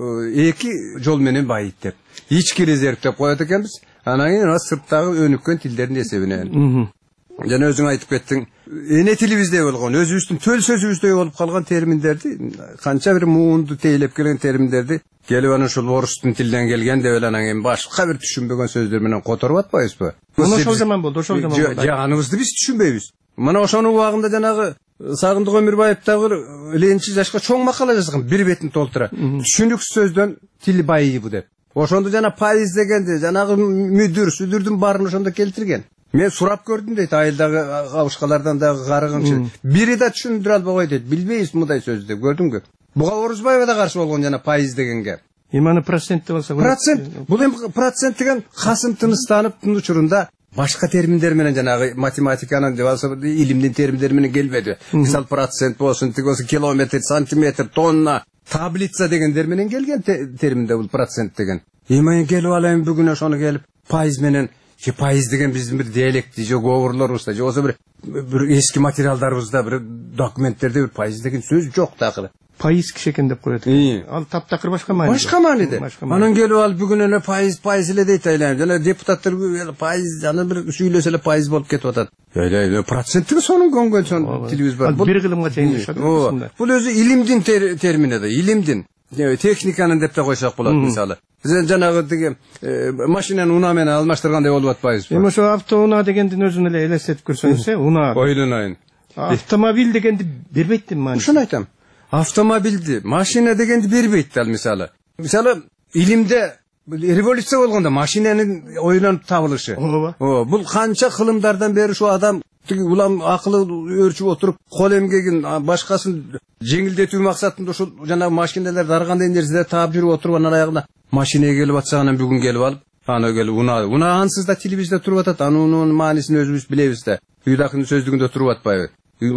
Эки жол менен байыт деп. Ички резерв деп коет экенбиз. Анан кийин сырттагы өнүккөн тилдердин эсебинен. Жана өзүң айтып кеттиң, эне тилибиздей болгон, өзүбүздүн төл сөзүбүздөй болуп калган терминдерди, канча бир муунду тейлеп келген терминдерди келип анан ушул орустун тилден келген деп эле анан кийин башка бир түшүнбөгөн сөздөр менен которуп атпайбызбы? Мына ошол жаман болду, ошол жаман болду. Жа, аныбызды биз түшүнбөйбүз. Мына ошонун убагында жанагы Сагындык Өмүрбаев дагы ленчи жашка чоң макала жазган, бир бетин толтура. Түшүнүксүз сөздөн тил байыбы деп. Ошондо жана пайыз дегенди, жанагы мүдүр, сүдүрдүн баарын ошондо келтирген. Мен сурап көрдүм дейт, айылдагы абышкалардан дагы карыгынчы. Бири да түшүндүрө албай дейт, билбейбиз мындай сөздү деп, көрдүңбү? Буга Орузбаева да каршы болгон жана пайыз дегенге. Эми аны процент деп алса. Процент. Бул эми процент деген Касым Тыныстанов учурунда башка терминдер менен жанагы математиканын деп алса илимдин терминдери менен келбеди. Мисал процент болсун, тиги болсун километр, сантиметр, тонна, таблица дегендер менен келген терминде бул процент деген. Эми келип алайын бүгүн ошону келип пайыз менен же пайыз деген биздин бир диалекти же говорлорубузда же болсо бир бир эски материалдарыбызда бир документтерде бир пайыз деген сөз жок такыр. Пайыз киши экен деп коет. Ал таптакыр башка маани. Башка мааниде. Анан келип алып бүгүн эле пайыз пайыз эле дейт айлайм. Жана депутаттар пайыз жана бир сүйлөсө эле пайыз болуп кетип атат. Эле проценттиги сонун көнгөн сон тилибиз бар. Бир кылымга чейин жашат. Бул өзү илимдин термини да, илимдин. Техниканын деп да койсок болот мисалы. Жанагы тиги машинаны унаа менен алмаштыргандай болуп атпайбызбы? Эми ошо автоунаа дегендин өзүн эле элестетип көрсөңүз, э, унаа. Ойлонайын. Автомобиль дегенди бербейт деп маани. Ошону айтам. Автомобилди, машина дегенди бербейт ал мисалы. Мисалы, илимде революция болгондо машинанын ойлонуп табылышы. Ооба. Бул канча кылымдардан бери ушу адам тиги улам акылы өрчүп отуруп, кол эмгегин башкасын жеңилдетүү максатында ушул жанагы машиналерди ар кандай нерселер таап жүрүп отуруп анан аягына машинеге келип атса анан бүгүн келип алып, аны келип унаа. Унаа ансыз да тилибизде туруп атат. Анын маанисин өзүбүз билебиз да. Үйдакынын сөздүгүндө туруп атпайбы?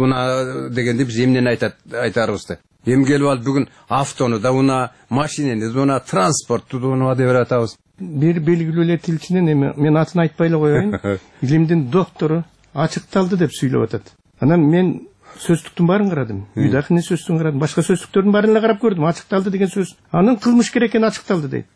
Унаа дегенде биз эмнени айтат айтарыбызды. Эми келип алып бүгүн автону да унаа, машинени да унаа, транспортту да унаа деп атабыз. Бир белгилүү эле тилчинин эми мен атын айтпай эле коеюн. Илимдин доктору ачыкталды деп сүйлөп атат. Анан мен сөздүктүн баарын карадым. Үйдакынын сөздүгүн карадым. Башка сөздүктөрдүн баарын эле карап көрдүм. Ачыкталды деген сөз. Анын кылмыш керек экени ачыкталды дейт.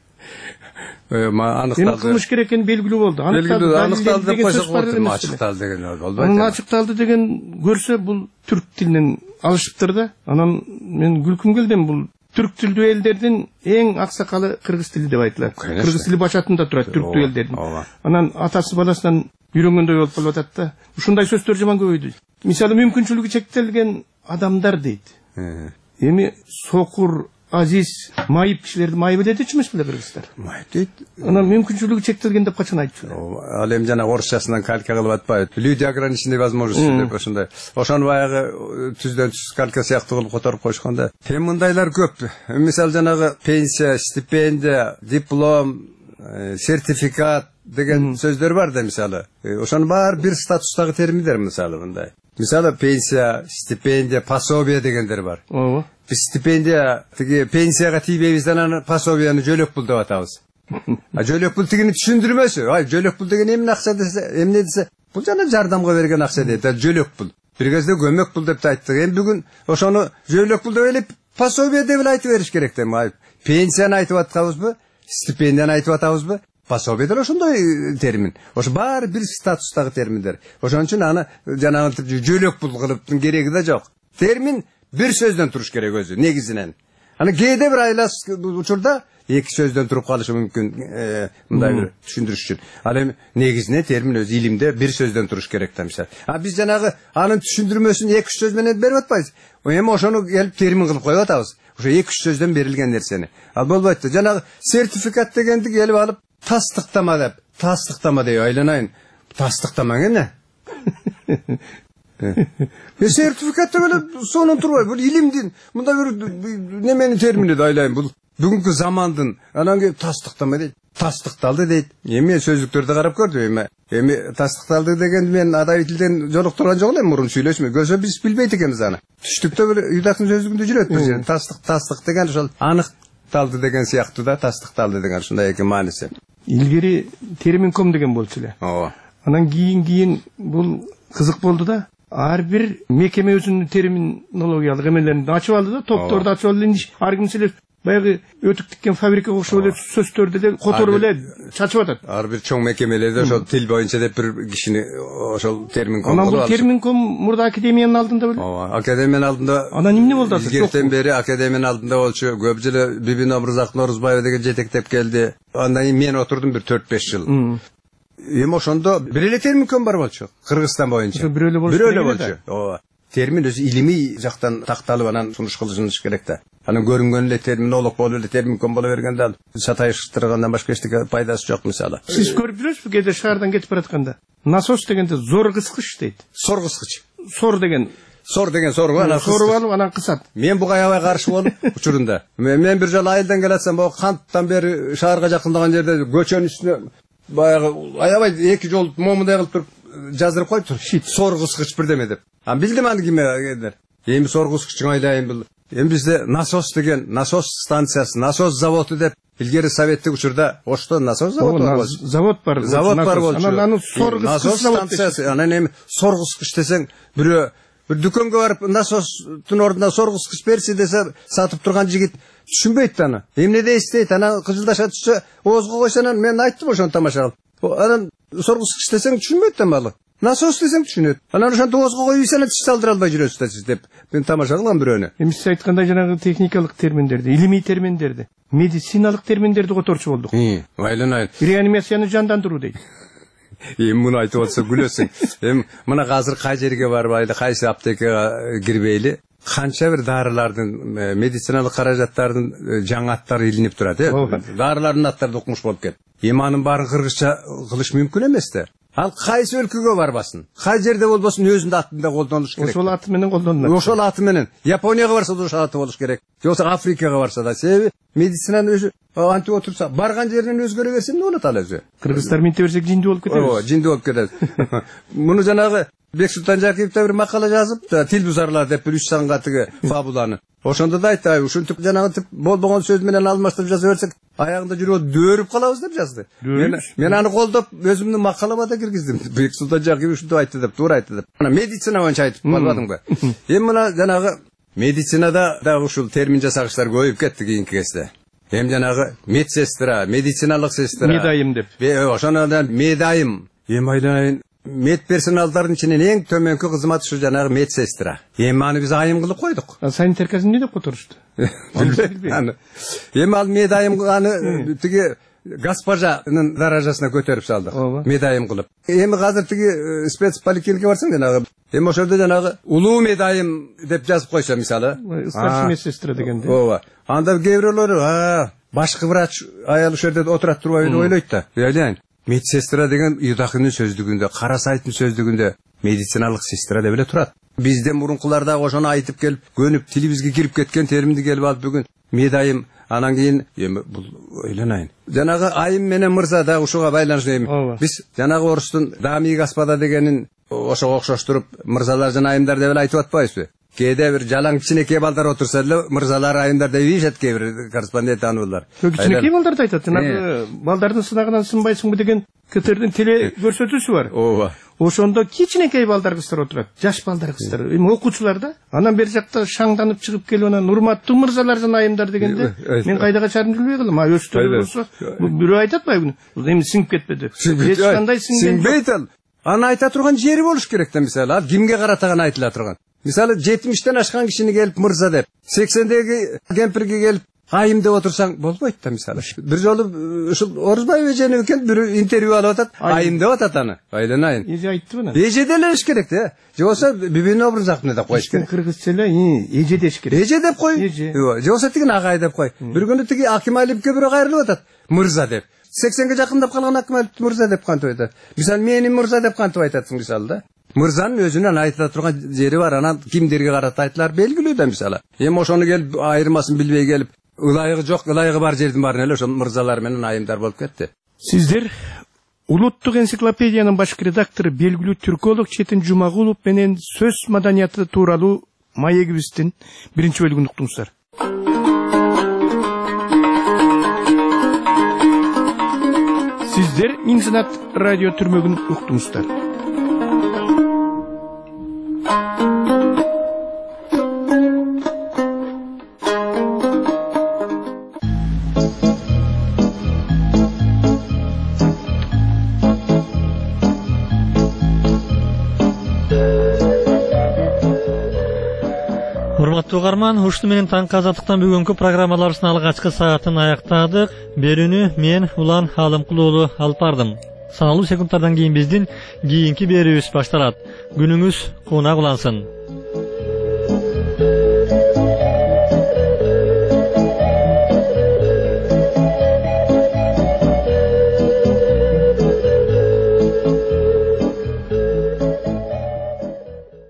Эми кылмыш керек экени белгилүү болду. Аныкталды деп койсок болду. Ачыкталды деген болбойт. Анын ачыкталды деген көрсө бул түрк тилинен алышыптыр да. Анан мен күлкүм келди, бул түрк тилдүү элдердин эң аксакалы кыргыз тили деп айтылат. Кыргыз тили башатында турат түрктүү элдердин. Анан атасы баласынан үйрөнгөндөй болуп калып атат да. Ушундай сөздөр жаман көбөйдү. Мисалы мүмкүнчүлүгү чектелген адамдар дейт. Эми Сокур, Азиз, Майып кишилерди майып деп чымыш беле кыргыздар? Майып дейт. Анан мүмкүнчүлүгү чектелген деп качан айтчу? Ал эми жана орусчасынан калька кылып атпайбы? Люди ограниченной возможности деп ошондой. Ошону баягы түздөн түз калька сыяктуу кылып которуп койшконда. Эми мындайлар көп. Мисалы жанагы пенсия, стипендия, диплом, сертификат деген сөздөр бар да мисалы. Ошону бар бир статустагы терминдер мисалы мындай. Мисалы пенсия, стипендия, пособие дегендер бар. Ооба. Биз стипендия тиги пенсияга тийбейбиз анан пособияны жөлөк пул деп атабыз. А жөлөк пул тигини түшүндүрмөсү. Ай жөлөк пул деген эмне акча десе, эмне десе, бул жана жардамга берген акча дейт. Жөлөк пул. Бир кезде көмөк пул деп айттык. Эми бүгүн ошону жөлөк пул деп эле пособие деп эле айтып бериш керек да. Пенсияны айтып атканбызбы? Стипендияны айтып атабызбы? Пособие деле ошондой термин. Ошо баары бир статустагы терминдер. Ошон үчүн аны жанагы жөлөк пул кылыптын кереги да жок. Термин бир сөздөн туруш керек өзү негизинен. Аны кээде бир айлас учурда эки сөздөн туруп калышы мүмкүн, мындай бир түшүндүрүш үчүн. Ал эми негизинен термин өзү илимде бир сөздөн туруш керек да мисалы. А биз жанагы анын түшүндүрмөсүн эки үч сөз менен берип атпайбыз. Эми ошону келип термин кылып коюп атабыз. Ошо эки үч сөздөн берилген нерсени. Ал болбойт да. Жанагы сертификат дегенди келип алып тастыктама деп, тастыктама деп айланайын. Тастыктама эмне? Э сертификат деп эле сонун турбай, бул илимдин, мында бир неменин термини да айлайм, бул бүгүнкү замандын, анан кийин тастыктама дейт. Тастыкталды дейт. Эми сөздүктөрдү карап көрдүм, эми эми тастыкталды деген мен адаби тилден жолуктурган жок элем, мурун сүйлөшмөй. Көзө биз билбейт экенбиз аны. Түштүктө бир Юдактын сөздүгүндө жүрөт бир жер. Тастык тастык деген ошол аныкталды деген сыяктуу да, тастыкталды деген ушундай эки мааниси. Илгери терминком деген болчу эле. Ооба. Анан кийин кийин бул кызык болду да. Ар бир мекеме өзүнүн терминологиялык эмелерин ачып алды да, топторду ачып алды. Ар ким сүйлөп баягы өтүк тиккен фабрикага окшоп эле сөздөрдү эле которуп эле чачып атат. Ар бир чоң мекемелерде ошол тил боюнча деп бир кишини ошол терминком болуп алды. Анан бул терминком мурда академиянын алдында беле? Ооба, академиянын алдында. Анан эмне болду азыр? Илгертен бери академиянын алдында болчу. Көп жылы Бибин Образак Норузбаева деген жетектеп келди. Андан кийин мен отурдум бир төрт беш жыл. Эми ошондо бир эле терминком бар болчу, Кыргызстан боюнча. Бир эле болчу. Бир эле болчу. Ооба. Термин өзү илимий жактан такталып анан сунуш кылышыныш керек да. Анан көрүнгөн эле терминолог болуп эле терминком боло бергенде ал сатайыштыргандан башка эчтеке пайдасы жок мисалы. Сиз көрүп жүрөсүзбү кээде шаардан кетип баратканда? Насос дегенде зор кыскыч дейт. Сор кыскыч. Сор деген Сор деген сорго анан соруп алып анан кысат. Мен буга аябай каршы болуп учурунда. Мен бир жолу айылдан келатсам, могу канттан бери шаарга жакындаган жерде көчөнүн үстүнө баягы аябай эки жол момундай кылып туруп жаздырып коюптур. Сор кыскыч бирдеме деп. А билдим аны кимге. Эми сор кыскычын айлайын бул. Эми бизде насос деген, насос станциясы, насос заводу деп илгери советтик учурда Ошто насос заводу бар. Завод бар. Завод бар болчу. Анан аны сор кыскыч насос станциясы. Анан эми сор кыскыч десең, бирөө бир дүкөнгө барып насостун ордуна сор кыскыч берси десе, сатып турган жигит түшүнбөйт да аны. Эмне дейсиз? Анан кыжылдаша түшсө, оозго койсо анан мен айттым ошону тамаша кылып. Анан сор кыскыч десең түшүнбөйт да малы. Насос десең түшүнөт. Анан ошонто оозго коюп ийсен тиш салдыра албай жүрөсүз да сиз деп мен тамаша кылгам бирөөнү. Эми сиз айткандай жанагы техникалык терминдерди, илимий терминдерди, медициналык терминдерди которчу болдук. Айланайын. Реанимацияны жандандыруу дейт. Эми муну айтып атса күлөсүң. Эми мына азыр кай жерге барбайлы, кайсы аптекага кирбейли, канча бир дарылардын, медициналык каражаттардын жаңы аттары илинип турат, э? Дарылардын аттары укмуш болуп кетти. Эми анын баарын кыргызча кылыш мүмкүн эмес да. Ал кайсы өлкөгө барбасын, кай жерде болбосун өзүнүн атында колдонуш керек. Ошол аты менен колдонулат. Ошол аты менен. Японияга барса да ошол аты болуш керек. Жоксо Африкага барса да. Себеби медицинанын өзү антип отурса, барган жеринен өзгөрө берсе эмне болот ал өзү? Кыргыздар минте берсек жиндүү болуп кетебиз. Ооба, жиндүү болуп кетет. Муну жанагы Бексултан Жакиев да бир макала жазып, тил бузарлар деп бир үч санга тиги фабуланы. Ошондо да айтты, ушинтип жанагы тип болбогон сөз менен алмаштырып жаза берсек, аягында жүрүп дөөрүп калабыз деп жазды. Мен мен аны колдоп өзүмдүн макалама да киргиздим. Бексултан Жакиев ушинтип айтты деп, туура айтты деп. Ана медицина боюнча айтып калбадыңбы? Эми мына жанагы медицинада да ушул термин жасагычтар көбөйүп кетти кийинки кезде. Эми жанагы медсестра, медициналык сестра, медайым деп. Ошондон медайым. Эми айланайын мед персоналдардын ичинен эң төмөнкү кызмат ушу жанагы медсестра. Эми аны биз айым кылып койдук. Санитар казин эмне деп которушту? Эми ал медайым аны тиги госпожанын даражасына көтөрүп салдык. Медайым кылып. Эми азыр тиги спецполиклиникага барсаң жанагы, эми ошол жерде жанагы улуу медайым деп жазып койсо мисалы, старший медсестра дегенде. Ооба. Анда кээ бирөөлөр, башкы врач аял ошол жерде отурат турбайбы деп ойлойт да. Ойлойн. Медсестра деген Юдакынын сөздүгүндө, Карасайдын сөздүгүндө медициналык сестра деп эле турат. Бизде мурункуларда ошону айтып келип, көнүп тилибизге кирип кеткен терминди келип алып бүгүн медайым, анан кийин эми бул ойлонайын. Жанагы айым менен мырза да ушуга байланыштуу эми. Биз жанагы орустун дами господа дегенин ошого окшоштуруп мырзалар жана айымдар деп эле айтып атпайбызбы? Кээде бир жалаң кичинекей балдар отурса эле мырзалар айымдар деп ийишет кээ бир корреспондент ануулар. Кичинекей балдарды айтат. Жанагы балдардын сынагынан сынбайсыңбы деген кетердин теле көрсөтүүсү бар. Ооба. Ошондо кичинекей балдар кыздар отурат. Жаш балдар кыздар. Эми окуучулар да. Анан бери жакта шаңданып чыгып келип анан урматтуу мырзалар жана айымдар дегенде мен кайда качарын билбей калдым. А өстө болсо бирөө айтат баягы. Бул эми сиңип кетпеди. Эч кандай сиңген. Сиңбейт ал. Аны айта турган жери болуш керек да мисалы. Ал кимге карата гана айтыла турган. Мисалы жетимиштен ашкан кишини келип мырза деп, сексендеги кемпирге келип айым деп отурсаң болбойт да мисалы. Бир жолу ушул Орузбай эжени экен бир интервью алып атат, айым деп атат аны. Айланайын. Эже айтты буну. Эже делеш керек да. Же болсо Бибин Образакны деп коюш керек. Кыргызча эле эже деш керек. Эже деп кой. Же болсо тиги агай деп кой. Бир күнү тиги Акималиевке бирөө кайрылып атат. Мырза деп. сексенге жакындап калган Акималиев мырза деп кантип айтат. Мисалы мени мырза деп кантип айтатсың мисалы да. мырзанын өзүнөн айта турган жери бар, анан кимдерге карата айтылар белгилүү да мисалы. Эми ошону келип айырмасын билбей келип, ылайыгы жок, ылайыгы бар жердин баарын эле ошо мырзалар менен айымдар болуп кетти. Сиздер Улуттук энциклопедиянын баш редактору белгилүү түрколог Четин Жумагулов менен сөз маданияты тууралуу маегибиздин биринчи бөлүгүн уктуңуздар. Сиздер Миң Санат радио түрмөгүн уктуңуздар. Урматтуу угарман, ушуну менен таңкы азаттыктан бүгүнкү программаларыбыздын алгачкы саатын аяктадык. Берүүнү мен Улан Алымкул уулу алып бардым. Саналуу секундтардан кийин биздин кийинки берүүбүз башталат. Күнүңүз куунак улансын.